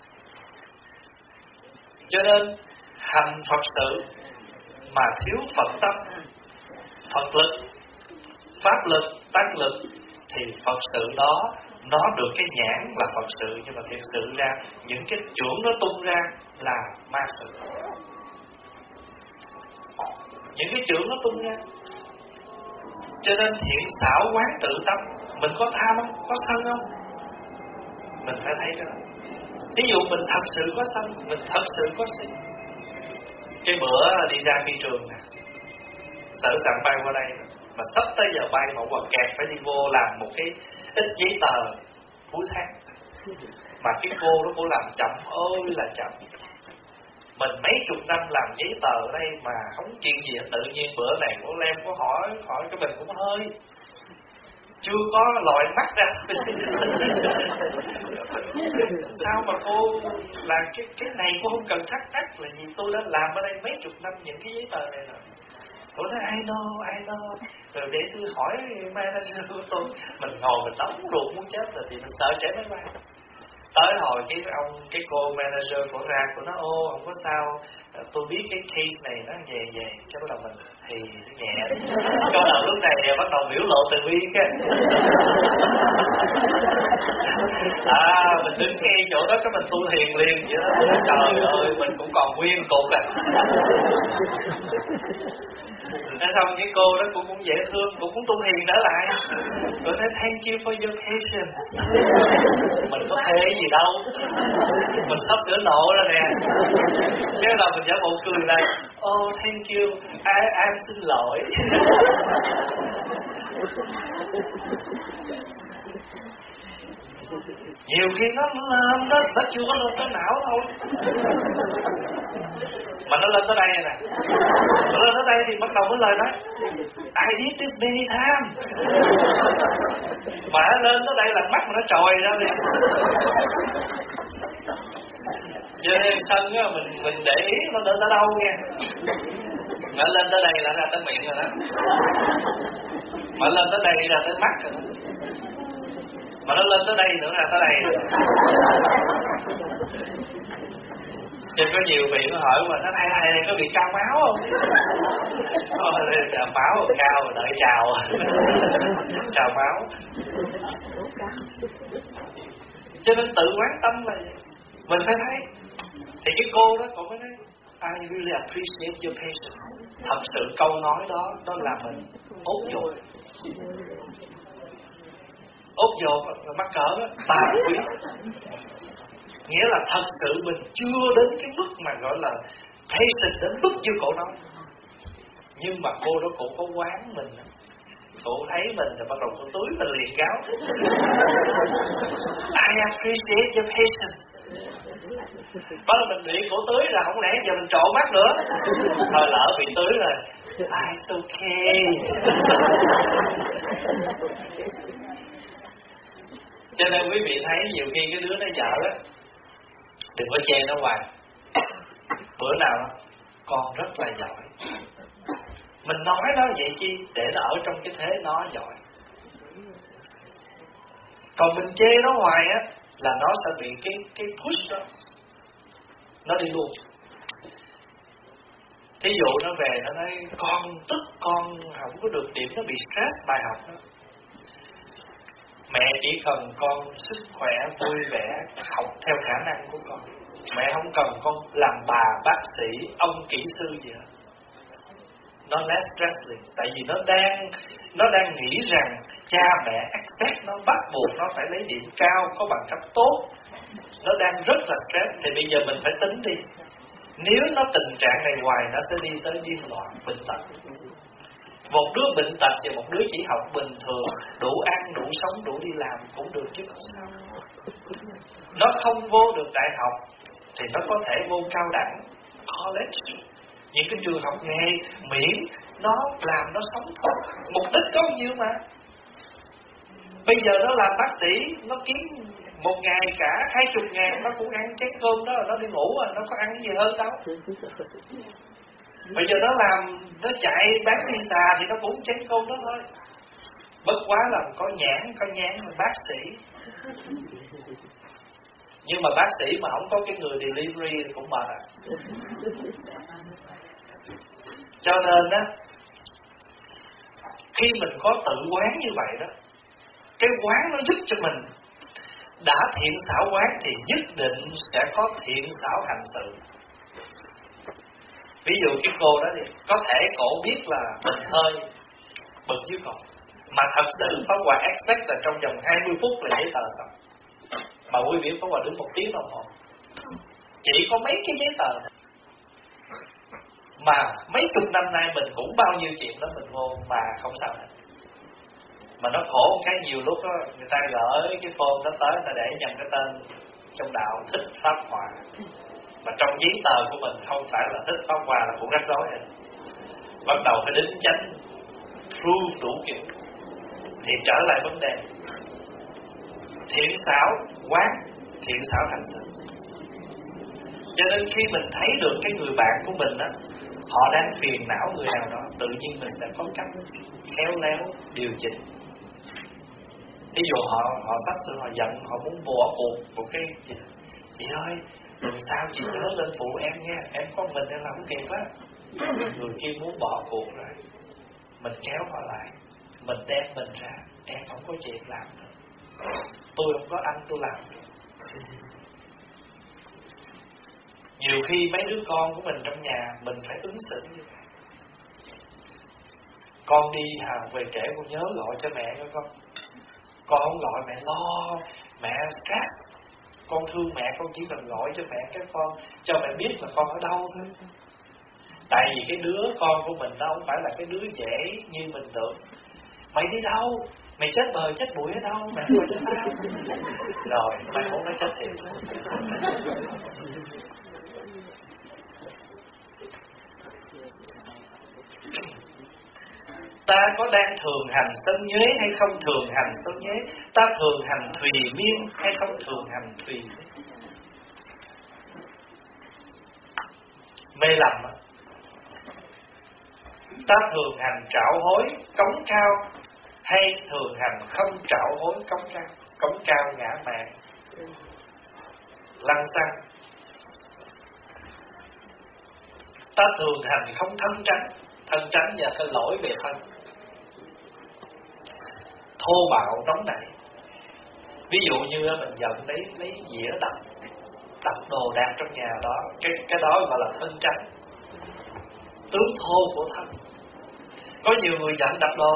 Cho nên hành Phật sự mà thiếu Phật tâm, Phật lực, Pháp lực, Tăng lực, thì Phật sự đó nó được cái nhãn là Phật sự, nhưng mà thiệt sự ra những cái chưởng nó tung ra là ma sự. Những cái chưởng nó tung ra. Cho nên thiện xảo quán tự tâm. Mình có tham không? Có sân không? Mình phải thấy đó. Ví dụ mình thật sự có sân, mình thật sự có si. Cái bữa đi ra phi trường nè, sở sẵn bay qua đây mà sắp tới giờ bay mà quần kẹt phải đi vô làm một cái ít giấy tờ cuối tháng. Mà cái cô làm chậm ơi là chậm. Mình mấy chục năm làm giấy tờ ở đây mà không chuyện gì hết. Tự nhiên bữa này cô Lem có hỏi cái mình cũng hơi chưa có lòi mắt ra. Sao mà cô làm cái này cô không cần thắc mắc là gì, tôi đã làm ở đây mấy chục năm những cái giấy tờ này rồi. Cô nói I know. Rồi để tôi hỏi manager của tôi. Mình ngồi mình đóng ruột muốn chết rồi thì mình sợ trễ máy bay. Tới hồi cái cô manager của ra, của nó không có sao, tôi biết cái case này nó về cái bắt đầu mình thì nhẹ. Cái bắt đầu lúc này bắt đầu biểu lộ từ bi cái mình đứng ngay chỗ đó cái mình tu thiền liền vậy đó. Trời ơi, mình cũng còn nguyên cục à. Nói xong cái cô đó cũng dễ thương, cũng muốn tu thiền trở lại. Rồi nói thank you for your patience. Mình có thế gì đâu, mình sắp sửa nộ rồi nè. Chứ là mình giả bộ cười này, thank you, em xin lỗi. Nhiều khi nó lên đó, nó chưa có lên tới não thôi. Mà nó lên tới đây nè, nó lên tới đây thì bắt đầu mới lời nói I did this many times. Mà nó lên tới đây là mắt mà nó trồi ra liền. Cho nên sân á, mình để ý nó đến tới đâu nghe. Mà lên tới đây là ra tới miệng rồi đó. Mà lên tới đây ra tới mắt rồi đó. Mà nó lên tới đây nữa là tới đây rồi. Chứ có nhiều vị nó hỏi mà nó thầy có bị cao máu không? Máu cao rồi đợi chào. Chào máu. Cho nên tự quán tâm là mình phải thấy. Thì cái cô đó cũng mới nói I really appreciate your patience. Thật sự câu nói đó làm mình ốt dồn. Ốt dồn mắc cỡ đó, tà quý. Nghĩa là thật sự mình chưa đến cái mức mà gọi là patient đến mức như cổ nói. Nhưng mà cô đó cũng có quán mình. Cô thấy mình rồi bắt đầu cô túi mình liền cáo. I appreciate your patience. Bắt đầu mình bị cổ tưới là không lẽ giờ mình trộn mắt nữa. Thôi lỡ bị tưới rồi, it's okay. Cho nên quý vị thấy nhiều khi cái đứa nó vợ á, đừng có chê nó hoài. Bữa nào đó, con rất là giỏi. Mình nói nó vậy chi? Để nó ở trong cái thế nó giỏi. Còn mình chê nó hoài á là nó sẽ bị cái push đó nó đi luôn. Thí dụ nó về nó nói con tức, con không có được điểm, nó bị stress bài học đó. Mẹ chỉ cần con sức khỏe, vui vẻ, học theo khả năng của con. Mẹ không cần con làm bà, bác sĩ, ông kỹ sư gì hết. Nó less stress liền. Tại vì nó đang nghĩ rằng cha mẹ expect nó, bắt buộc nó phải lấy điểm cao, có bằng cấp tốt. Nó đang rất là stress. Thì bây giờ mình phải tính đi. Nếu nó tình trạng này hoài, nó sẽ đi tới điên loạn, bệnh tật. Một đứa bệnh tật và một đứa chỉ học bình thường, đủ ăn, đủ sống, đủ đi làm cũng được chứ không sao. Nó không vô được đại học thì nó có thể vô cao đẳng, college, những cái trường học nghề, miễn nó làm nó sống thôi. Mục đích có nhiêu mà. Bây giờ nó làm bác sĩ, nó kiếm một ngày cả 20.000, nó cũng ăn chén cơm đó, nó đi ngủ rồi, nó có ăn cái gì hơn đâu. Bây giờ nó chạy bán pizza thì nó cũng chén cơm đó thôi. Bất quá là có nhãn là bác sĩ. Nhưng mà bác sĩ mà không có cái người delivery thì cũng mệt à. Cho nên á, khi mình có tự quán như vậy đó, cái quán nó giúp cho mình đã thiện xảo quán thì nhất định sẽ có thiện xảo hành sự. Ví dụ cái cô đó thì có thể cổ biết là mình hơi bực chứ còn, mà thật sự Pháp Hòa expect là trong vòng 20 phút là giấy tờ xong. Mà quý vị Pháp Hòa đứng 1 tiếng đồng hồ, chỉ có mấy cái giấy tờ. Mà mấy chục năm nay mình cũng bao nhiêu chuyện đó mình vô mà không sao hết. Mà nó khổ một cái nhiều lúc đó, người ta gửi cái phone đó tới, người ta để nhầm cái tên trong đạo Thích Pháp Hòa, mà trong giấy tờ của mình không phải là Thích Pháp Hòa, là cũng rắc rối hết. Bắt đầu phải đính chánh, prove đủ kiểu. Thì trở lại vấn đề thiện xảo quán, thiện xảo hành sự. Cho nên khi mình thấy được cái người bạn của mình đó, họ đang phiền não người nào đó, tự nhiên mình sẽ có cách khéo léo điều chỉnh. Ví dụ họ sắp sửa họ giận, họ muốn bỏ cuộc một cái gì. Chị ơi, lần sau chị nhớ lên phụ em nha, em có mình em làm kịp á. Người kia muốn bỏ cuộc rồi, mình kéo họ lại, mình đem mình ra, em không có chuyện làm nữa, tôi không có anh tôi làm được. Nhiều khi mấy đứa con của mình trong nhà mình phải ứng xử như vậy. Con đi về trễ con nhớ gọi cho mẹ cho con không gọi mẹ lo, mẹ stress. Con thương mẹ, con chỉ cần gọi cho mẹ cái con, cho mẹ biết là con ở đâu thôi. Tại vì cái đứa con của mình nó không phải là cái đứa dễ như mình tưởng. Mày đi đâu? Mày chết bờ chết bụi ở đâu? Mẹ gọi cho tao. Rồi, mày muốn nó chết thiệt. Ta có đang thường hành sân nhuế hay không thường hành sân nhuế? Ta thường hành thùy miên hay không thường hành thùy miên? Mê lầm. Ta thường hành trạo hối cống cao hay thường hành không trạo hối cống cao? Cống cao ngã mạn, lăng xăng. Ta thường hành không thân tránh. Thân tránh và cái lỗi về thân, thô bạo nóng nảy. Ví dụ như mình giận lấy dĩa đập đồ đạc trong nhà đó, cái đó gọi là thân tránh, tướng thô của thân. Có nhiều người giận đập đồ,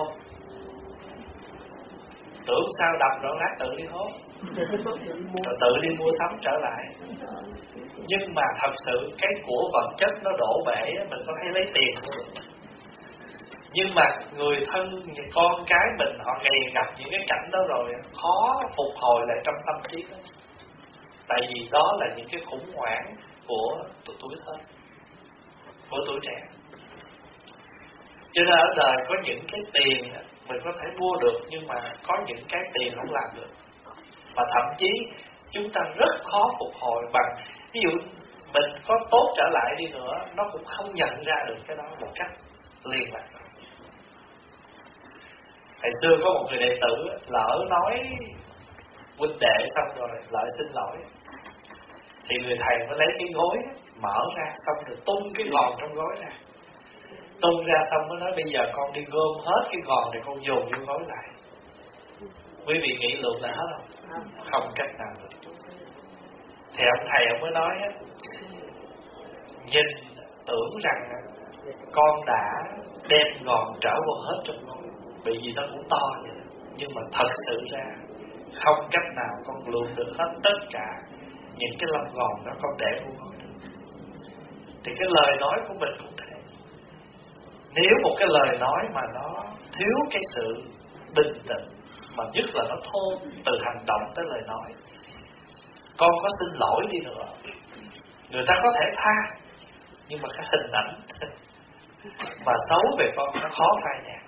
tưởng sao đập rồi lát tự đi hốt, rồi tự đi mua sắm trở lại. Nhưng mà thật sự cái của vật chất nó đổ bể, mình có thấy lấy tiền thôi. Nhưng mà người thân, con cái mình, họ ngày gặp những cái cảnh đó rồi khó phục hồi lại trong tâm trí đó. Tại vì đó là những cái khủng hoảng của tuổi thơ, của tuổi trẻ. Cho nên ở đời có những cái tiền mình có thể mua được, nhưng mà có những cái tiền không làm được. Và thậm chí chúng ta rất khó phục hồi bằng, ví dụ mình có tốt trở lại đi nữa, nó cũng không nhận ra được cái đó một cách liền mạch. Hồi xưa có một người đệ tử lỡ nói huynh đệ xong rồi lại xin lỗi, thì người thầy mới lấy cái gối mở ra, xong rồi tung cái gòn trong gối ra, tung ra xong mới nói bây giờ con đi gom hết cái gòn này con dồn vô gối lại. Quý vị nghĩ lượng là hết không? Không cách nào được. Thì ông thầy ông mới nói á, nhìn tưởng rằng con đã đem gòn trở vào hết trong gối, bởi vì nó cũng to vậy, nhưng mà thật sự ra không cách nào con lượm được hết tất cả những cái lông gòn đó con để vô gối được. Thì cái lời nói của mình cũng thế. Nếu một cái lời nói mà nó thiếu cái sự bình tĩnh, mà nhất là nó thô từ hành động tới lời nói, con có xin lỗi đi nữa, người ta có thể tha, nhưng mà cái hình ảnh mà xấu về con nó khó phai nhạt.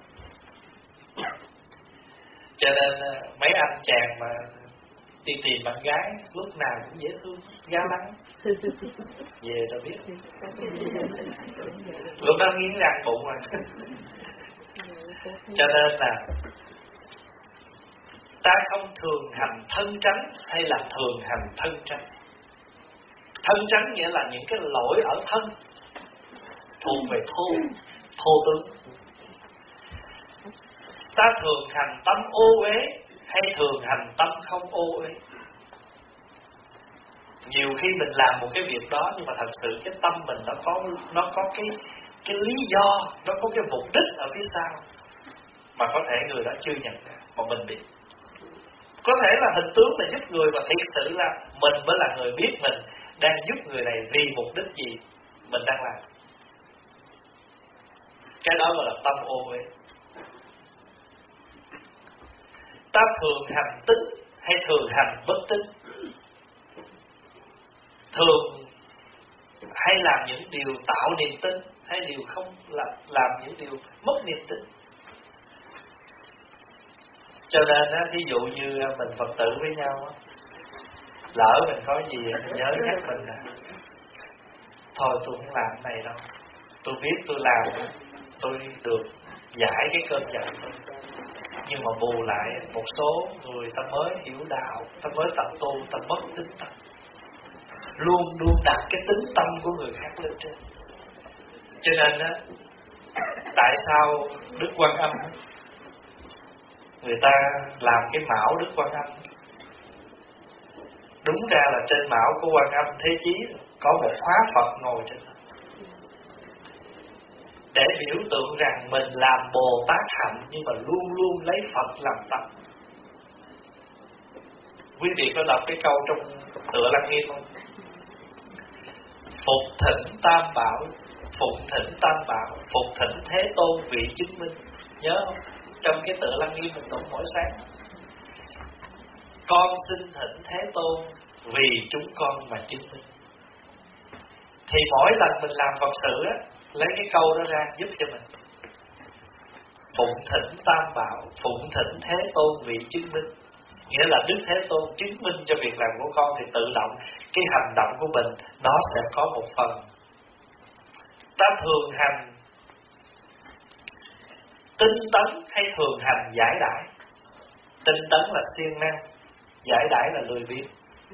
Cho nên mấy anh chàng mà đi tìm bạn gái lúc nào cũng dễ thương, ga lăng, về tao biết, lúc đó nghiến răng bụng rồi. Cho nên là ta không thường hành thân tránh hay là thường hành thân tránh. Thân tránh nghĩa là những cái lỗi ở thân thuộc về thô tướng. Ta thường hành tâm ô uế hay thường hành tâm không ô uế. Nhiều khi mình làm một cái việc đó, nhưng mà thật sự cái tâm mình nó có cái lý do, nó có cái mục đích ở phía sau, mà có thể người đó chưa nhận ra, mà mình biết. Có thể là hình tướng là giúp người, mà thiệt sự là mình mới là người biết mình đang giúp người này vì mục đích gì mình đang làm. Cái đó gọi là tâm ô uế. Ta thường hành tính hay thường hành bất tính? Thường hay làm những điều tạo niềm tin, hay điều không làm những điều mất niềm tin. Cho nên á, thí dụ như mình Phật tử với nhau á, lỡ mình có gì mình nhớ nhắc mình là thôi tôi không làm cái này đâu, tôi biết tôi làm tôi được giải cái cơn giận thôi. Nhưng mà bù lại một số người ta mới hiểu đạo, ta mới tập tu, ta mất tính tâm, luôn luôn đặt cái tính tâm của người khác lên trên. Cho nên á, tại sao Đức Quan Âm người ta làm cái mão Đức Quan Âm? Đúng ra là trên mão của Quan Âm Thế Chí có một hóa Phật ngồi trên đó, để biểu tượng rằng mình làm Bồ Tát hạnh, nhưng mà luôn luôn lấy Phật làm tâm. Quý vị có đọc cái câu trong Tựa Lăng Nghiêm không? Phục thỉnh Tam Bảo, phụng thỉnh Tam Bảo, phục thỉnh Thế Tôn vị chứng minh. Nhớ không? Trong cái Tựa Lăng Nghiêm mình tụng mỗi sáng, con xin thỉnh Thế Tôn vì chúng con mà chứng minh. Thì mỗi lần mình làm Phật sự á, lấy cái câu đó ra giúp cho mình. Phụng thỉnh Tam Bảo, phụng thỉnh Thế Tôn vị chứng minh, nghĩa là Đức Thế Tôn chứng minh cho việc làm của con, thì tự động cái hành động của mình nó sẽ có một phần. Ta thường hành tinh tấn hay thường hành giải đãi? Tinh tấn là siêng năng, giải đãi là lười biếng.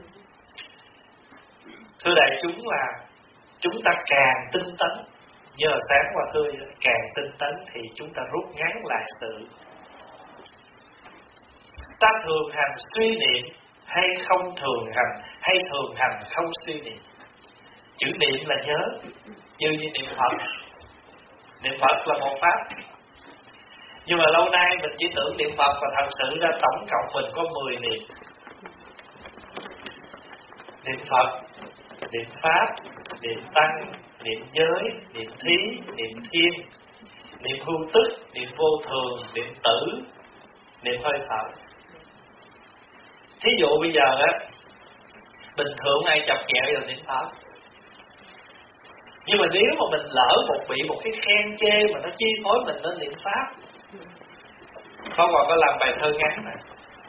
Thưa đại chúng, là chúng ta càng tinh tấn, như là sáng qua thưa, càng tinh tấn thì chúng ta rút ngắn lại sự. Ta thường hành suy niệm hay không thường hành, hay thường hành không suy niệm? Chữ niệm là nhớ, như niệm Phật. Niệm Phật là một pháp, nhưng mà lâu nay mình chỉ tưởng niệm Phật, và thật sự ra tổng cộng mình có 10 niệm. Niệm Phật, niệm Pháp, niệm Tăng, niệm giới, niệm thí, niệm thiên, niệm hưu tức, niệm vô thường, niệm tử, niệm hơi thở. Thí dụ bây giờ á, bình thường ai chọc ghẹo là niệm Phật, nhưng mà nếu mà mình lỡ bị một cái khen chê mà nó chi phối mình nên niệm Pháp. Pháp Hòa có làm bài thơ ngắn này: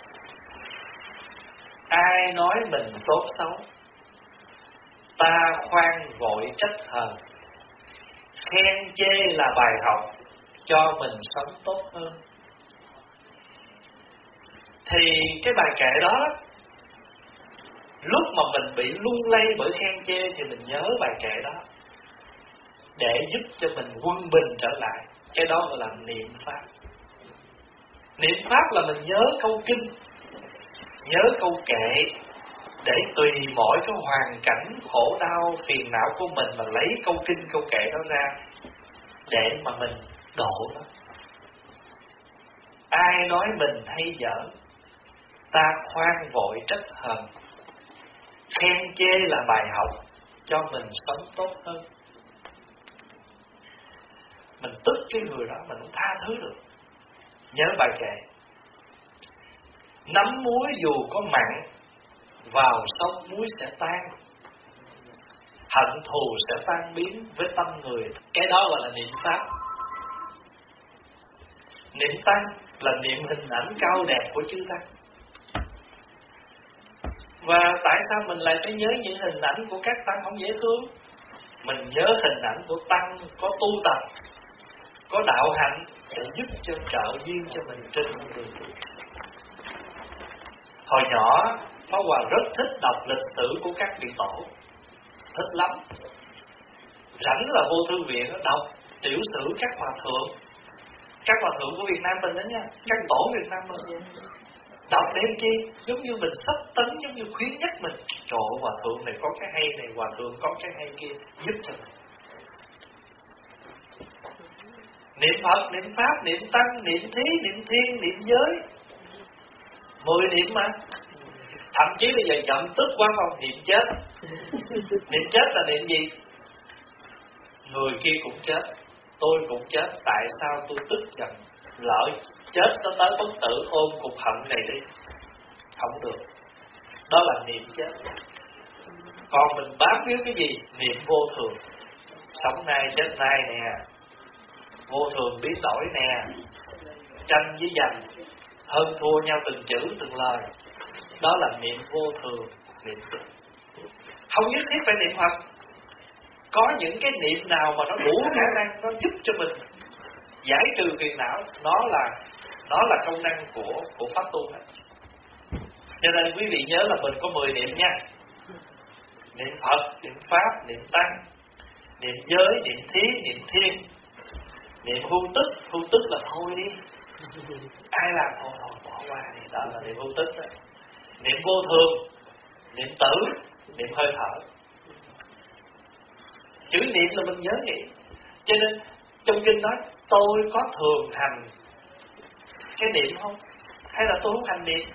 ai nói mình tốt xấu, ta khoan vội trách hờn, khen chê là bài học cho mình sống tốt hơn. Thì cái bài kệ đó Lúc mà mình bị lung lay bởi khen chê thì mình nhớ bài kệ đó, để giúp cho mình quân bình trở lại. Cái đó gọi là niệm Pháp. Niệm Pháp là mình nhớ câu kinh, nhớ câu kệ, để tùy mỗi cái hoàn cảnh khổ đau phiền não của mình mà lấy câu kinh câu kệ đó ra để mà mình độ nó. Ai nói mình hay dở, ta khoan vội trách hờn. Khen chê là bài học cho mình sống tốt hơn. Mình tức cái người đó mình không tha thứ được. Nhớ bài kệ, nắm muối dù có mặn, vào sông muối sẽ tan. Hận thù sẽ tan biến với tâm người. Cái đó gọi là niệm Pháp. Niệm Tăng là niệm hình ảnh cao đẹp của chư Tăng. Và tại sao mình lại phải nhớ những hình ảnh của các Tăng không dễ thương? Mình nhớ hình ảnh của Tăng có tu tập, có đạo hạnh để giúp cho trợ duyên cho mình trên con đường. Hồi nhỏ Pháp Hòa rất thích đọc lịch sử của các vị tổ, thích lắm. Rảnh là vô thư viện đọc tiểu sử các hòa thượng. Các hòa thượng của Việt Nam mình đó nha, các tổ Việt Nam mình. Đọc đến chi giống như mình sắp tấn, giống như khuyến nhắc mình. Trời ơi, hòa thượng này có cái hay này, hòa thượng có cái hay kia, giúp cho mình. Niệm Phật, niệm Pháp, niệm Tăng, niệm Thí, niệm Thiên, niệm Giới, 10 niệm mà. Thậm chí bây giờ giận tức quá không, niệm chết. Niệm chết là niệm gì? Người kia cũng chết, tôi cũng chết, tại sao tôi tức giận? Lỡ chết nó tới bất tử, ôm cục hận này đi, không được. Đó là niệm chết. Còn mình bám víu cái gì? Niệm vô thường. Sống nay chết nay nè, vô thường biến đổi nè, tranh với giành, hơn thua nhau từng chữ từng lời. Đó là niệm vô thường, niệm chết. Không nhất thiết phải niệm Phật. Có những cái niệm nào mà nó đủ khả năng, nó giúp cho mình giải trừ phiền não, nó là công năng của pháp tu hết. Cho nên quý vị nhớ là mình có 10 niệm nha. Niệm Phật, niệm Pháp, niệm Tăng, niệm Giới, niệm Thí, niệm Thiên, niệm hưu tức là thôi đi, ai làm thôi bỏ qua đi. Đó là niệm hưu tức đó. Niệm vô thường, niệm tử, niệm hơi thở. Chữ niệm là mình nhớ nghĩ. Cho nên trong kinh nói tôi có thường hành cái niệm không? Hay là tôi không hành niệm?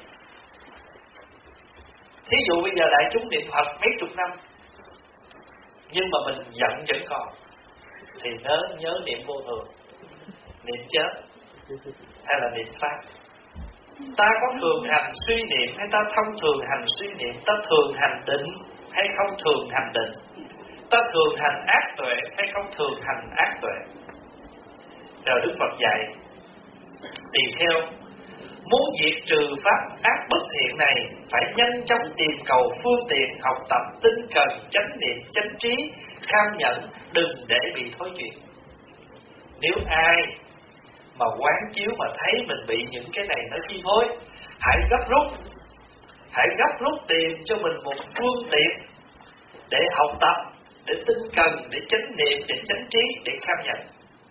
Thí dụ bây giờ đại chúng niệm Phật mấy chục năm, nhưng mà mình giận vẫn còn, thì nhớ niệm vô thường, niệm chết, hay là niệm Pháp. Ta có thường hành suy niệm hay ta không thường hành suy niệm? Ta thường hành định hay không thường hành định? Ta thường hành ác tuệ hay không thường hành ác tuệ? Rồi Đức Phật dạy tùy theo, muốn diệt trừ pháp ác bất thiện này, phải nhanh chóng tìm cầu phương tiện học tập tinh cần, chánh niệm, chánh trí, kham nhẫn, đừng để bị thối chuyển. Nếu ai mà quán chiếu mà thấy mình bị những cái này nó chi phối, hãy gấp rút tìm cho mình một phương tiện để học tập, để tinh cần, để chánh niệm, để chánh trí, để kham nhẫn.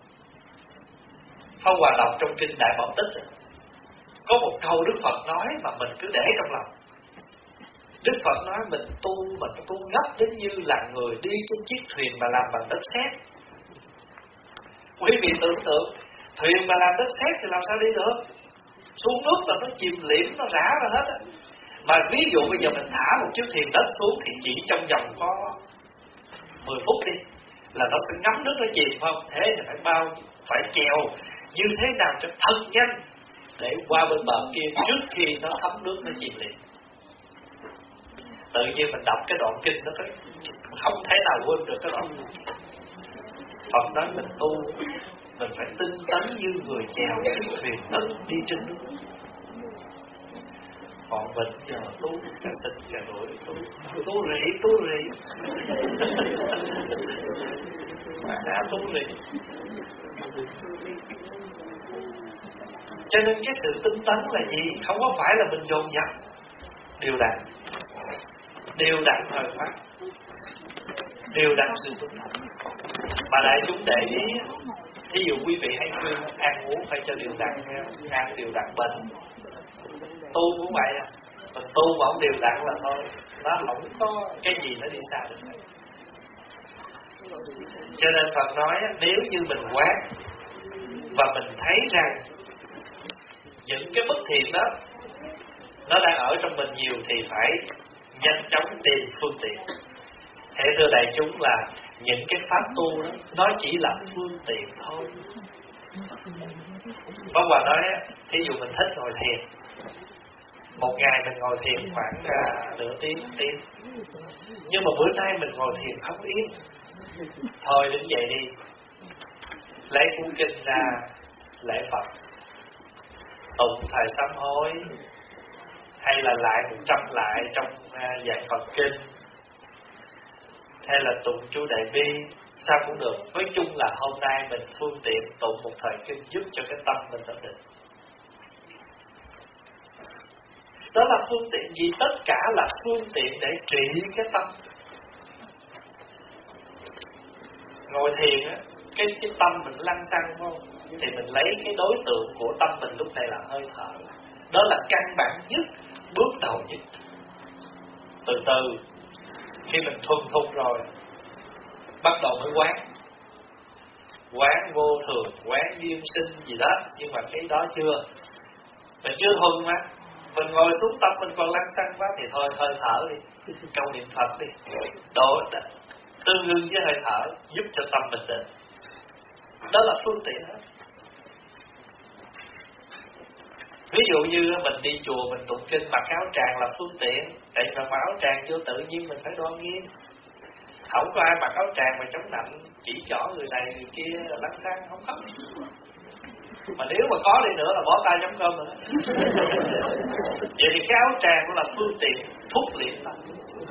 Pháp Hòa đọc trong kinh Đại Bảo Tích, có một câu Đức Phật nói mà mình cứ để trong lòng. Đức Phật nói mình tu ngốc đến như là người đi trên chiếc thuyền mà làm bằng đất sét. Quý vị tưởng tượng, thuyền mà làm đất sét thì làm sao đi được? Xuống nước là nó chìm liễm, nó rã ra hết á. Mà ví dụ bây giờ mình thả một chiếc thuyền đất xuống thì chỉ trong vòng có 10 phút đi là nó sẽ ngắm nước nó chìm, không? Thế thì phải chèo như thế nào cho thật nhanh để qua bên bờ kia trước khi nó thấm nước nó chìm liền. Tự nhiên mình đọc cái đoạn kinh đó không thể nào quên được cái đoạn. Phật nói mình tu, mình phải tinh tấn như người chèo chiếc thuyền đất đi trên nước. Còn mình giờ tu cả sinh cả đuổi, tu rỉ mà đã tu rỉ. Cho nên cái sự tinh tấn là gì? Không có phải là mình dồn dập, điều đặn. đều đặn thời pháp, đều đặn sự tu tập. Mà đại chúng để ý, thí dụ quý vị hãy khuyên ăn uống phải cho đều đặn nha, ăn đều đặn bệnh. Tu cũng vậy à, mình tu mà không đều đặn là thôi, nó không có cái gì nó đi xa được. Cho nên Phật nói nếu như mình quán và mình thấy rằng những cái bất thiện đó nó đang ở trong mình nhiều thì phải nhanh chóng tìm phương tiện. Hãy thưa đại chúng là những cái pháp tu đó nó chỉ là phương tiện thôi. Pháp Hòa nói thí dụ mình thích ngồi thiền, một ngày mình ngồi thiền khoảng nửa tiếng. Nhưng mà bữa nay mình ngồi thiền không yên, thôi đứng dậy đi, lấy cuốn kinh ra lễ Phật, tụng thời sám hối, hay là lại 100 lại trong dạng Phật kinh, hay là tụng chú Đại Bi, sao cũng được. Nói chung là hôm nay mình phương tiện tụng một thời kinh giúp cho cái tâm mình ổn định. Đó là phương tiện gì? Tất cả là phương tiện để trị cái tâm. Ngồi thiền á, cái tâm mình lăn xăng không? Thì mình lấy cái đối tượng của tâm mình lúc này là hơi thở. Đó là căn bản nhất, bước đầu nhất. Từ từ, khi mình thuần thục rồi, bắt đầu mới quán vô thường, quán duyên sinh gì đó. Nhưng mà cái đó chưa, mình chưa thuần mà. Mình ngồi xuống tâm mình còn lăn xăng quá thì thôi, hơi thở đi, câu niệm Phật đi, đó tương đương với hơi thở, giúp cho tâm mình định. Đó là phương tiện hết. Ví dụ như mình đi chùa mình tụng kinh mặc áo tràng là phương tiện, tại vì mặc áo tràng vô tự nhiên mình phải đoan nghiêm. Không có ai mặc áo tràng mà chống nạnh chỉ trỏ người này người kia là lăn xăng, không có. Mà nếu mà có đi nữa là bỏ tay giống cơm rồi đó. Vậy thì cái áo tràng cũng là phương tiện thúc luyện tâm.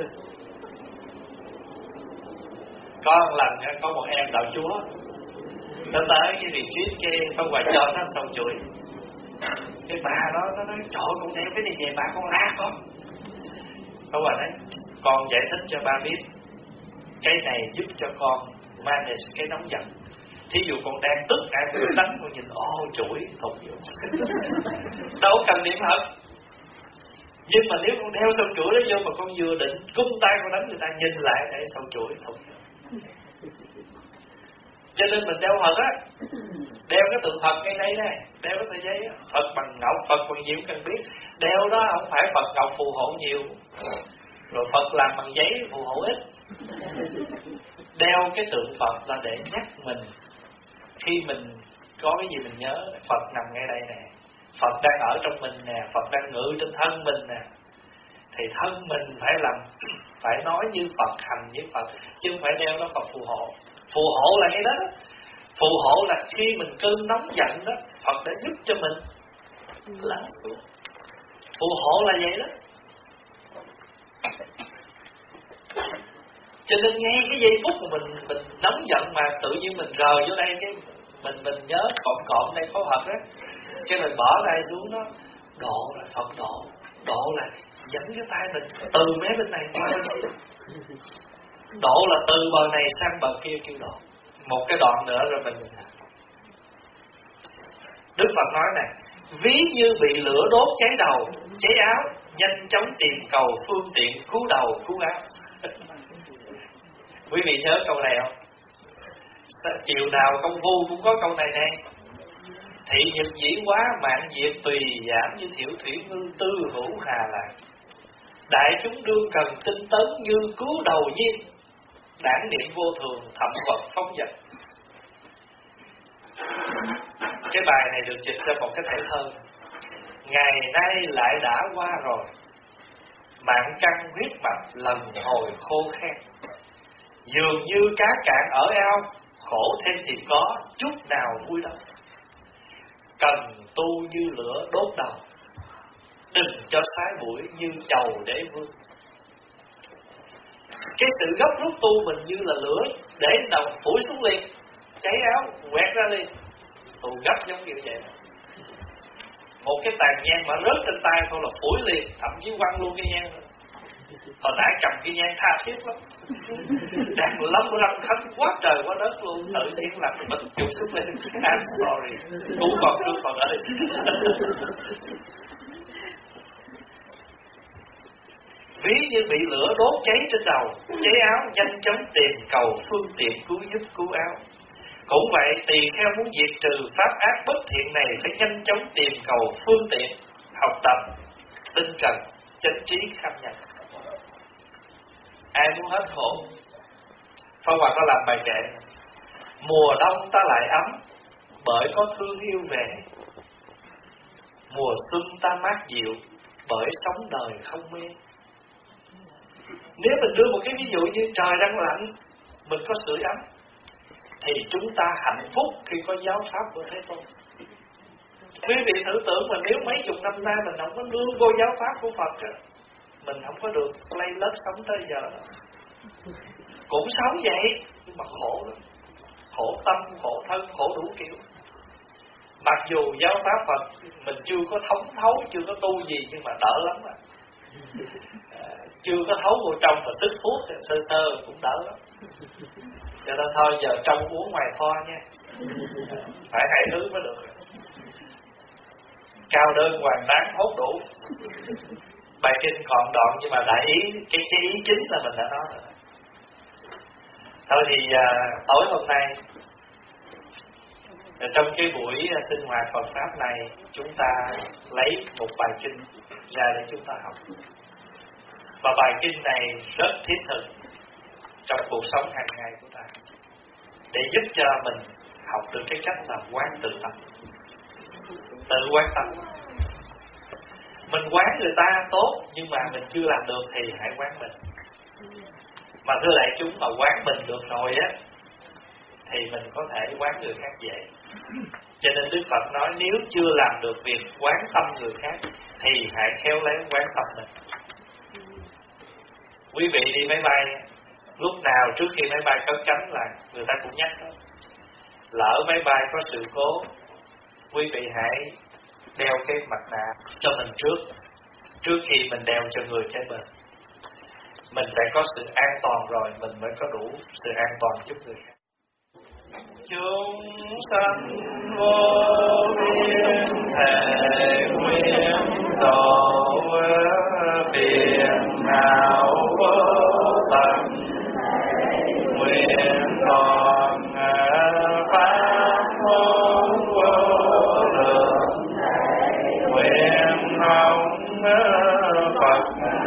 Có một lần có một em đạo chúa, nó tới cái vị trí kia, Pháp Hòa cho nó sâu chuỗi. Cái bà đó nó nói trời ơi, con đem cái này về bà con la con. Pháp Hòa nói con giải thích cho ba biết, cái này giúp cho con manage cái nóng giận. Thí dụ con đang tức ai cũng đánh con nhìn ô chuỗi thục vô. Đâu cần niệm Phật. Nhưng mà nếu con theo sâu chuỗi đó vô mà con vừa định cung tay con đánh người ta nhìn lại để sâu chuỗi thục vô. Cho nên mình đeo Phật á, đeo cái tượng Phật ngay đây này, đeo cái sợi dây á, Phật bằng ngọc, Phật bằng diệu cần biết. Đeo đó không phải Phật ngọc phù hộ nhiều, rồi Phật làm bằng giấy phù hộ ít. Đeo cái tượng Phật là để nhắc mình khi mình có cái gì mình nhớ Phật nằm ngay đây nè, Phật đang ở trong mình nè, Phật đang ngự trên thân mình nè. Thì thân mình phải nói như Phật, hành như Phật, chứ không phải đeo đó Phật phù hộ. Phù hộ là cái đó. Phù hộ là khi mình cơn nóng giận đó, Phật đã giúp cho mình lắng xuống. Phù hộ là vậy đó. Cho nên ngay cái giây phút mà mình nóng giận mà tự nhiên mình rờ vô đây cái mình nhớ cộm đây có Phật á, cái mình bỏ tay xuống đó, độ là Phật độ là dẫn cái tay mình từ mấy bên này qua bên kia. Độ là từ bờ này sang bờ kia kêu độ. Một cái đoạn nữa rồi mình Đức Phật nói này, ví như bị lửa đốt cháy đầu, cháy áo, nhanh chóng tìm cầu phương tiện cứu đầu cứu áo. Quý vị nhớ câu này không? Chiều nào công phu cũng có câu này nè. Thị nhật dĩ quá, mạng diệt tùy giảm, như thiểu thủy ngư tư hữu hà lạc. Đại chúng đương cần tinh tấn, như cứu đầu nhiên, đản niệm vô thường, thậm vật phóng dật. Cái bài này được dịch cho một cái thể thơ. Ngày nay lại đã qua rồi, mạng căng huyết mạch lần hồi khô khan. Dường như cá cạn ở ao, khổ thêm thì có, chút nào vui đâu. Cần tu như lửa đốt đầu, đừng cho sái mũi như chầu để vương. Cái sự gấp rút tu mình như là lửa, để đầu phủi xuống liền, cháy áo, quẹt ra liền. Tu gấp giống như vậy. Một cái tàn nhang mà rớt trên tay thôi là phủi liền, thậm chí quăng luôn cái nhang. Hồi nãy cầm cái nhang tha thiết lắm, đang lắm khấn quá trời quá đất luôn, tự nhiên làm mình chụp xuống lên. I'm sorry, cứu con trước con ơi. Ví như bị lửa đốt cháy trên đầu, cháy áo, nhanh chóng tìm cầu phương tiện cứu giúp cứu áo. Cũng vậy, tỳ kheo muốn diệt trừ pháp ác bất thiện này phải nhanh chóng tìm cầu phương tiện, học tập, tinh cần, chánh trí kham nhập. Ai muốn hết khổ? Pháp Hòa có làm bài kệ: mùa đông ta lại ấm, bởi có thương yêu về. Mùa xuân ta mát dịu, bởi sống đời không mê. Nếu mình đưa một cái ví dụ như trời đang lạnh, mình có sưởi ấm, thì chúng ta hạnh phúc khi có giáo pháp của Thế Tôn. Quý vị thử tưởng mà nếu mấy chục năm nay mình không có nương vô giáo pháp của Phật, mình không có được lay lết sống tới giờ đó. Cũng sống vậy, nhưng mà khổ lắm. Khổ tâm, khổ thân, khổ đủ kiểu. Mặc dù giáo pháp Phật mình chưa có thống thấu, chưa có tu gì, nhưng mà đỡ lắm à. Chưa có thấu vô trong mà sức thuốc sơ sơ cũng đỡ lắm. Cho nên thôi giờ trong uống ngoài kho nha. Phải hai thứ mới được. Cao đơn hoàn tán hốt đủ. Bài kinh còn đoạn nhưng mà đại ý, cái ý chính là mình đã nói rồi. Thôi thì tối hôm nay trong cái buổi sinh hoạt Phật pháp này, chúng ta lấy một bài kinh ra để chúng ta học. Và bài kinh này rất thiết thực trong cuộc sống hàng ngày của ta, để giúp cho mình học được cái cách làm quán tự tâm. Tự quán tâm. Mình quán người ta tốt, nhưng mà mình chưa làm được thì hãy quán mình. Mà thưa đại chúng, mà quán mình được rồi á, thì mình có thể quán người khác dễ. Cho nên Đức Phật nói nếu chưa làm được việc quán tâm người khác, thì hãy khéo léo quán tâm mình. Quý vị đi máy bay, lúc nào trước khi máy bay cất cánh là người ta cũng nhắc đó. Lỡ máy bay có sự cố, quý vị hãy đeo cái mặt nạ cho mình trước khi mình đeo cho người kế bên. Mình phải có sự an toàn rồi, mình mới có đủ sự an toàn giúp người khác. Chúng sanh vô biên thể nguyện độ phiền não vô tận, nguyện còn pháp môn vô lượng, nguyện hồng Phật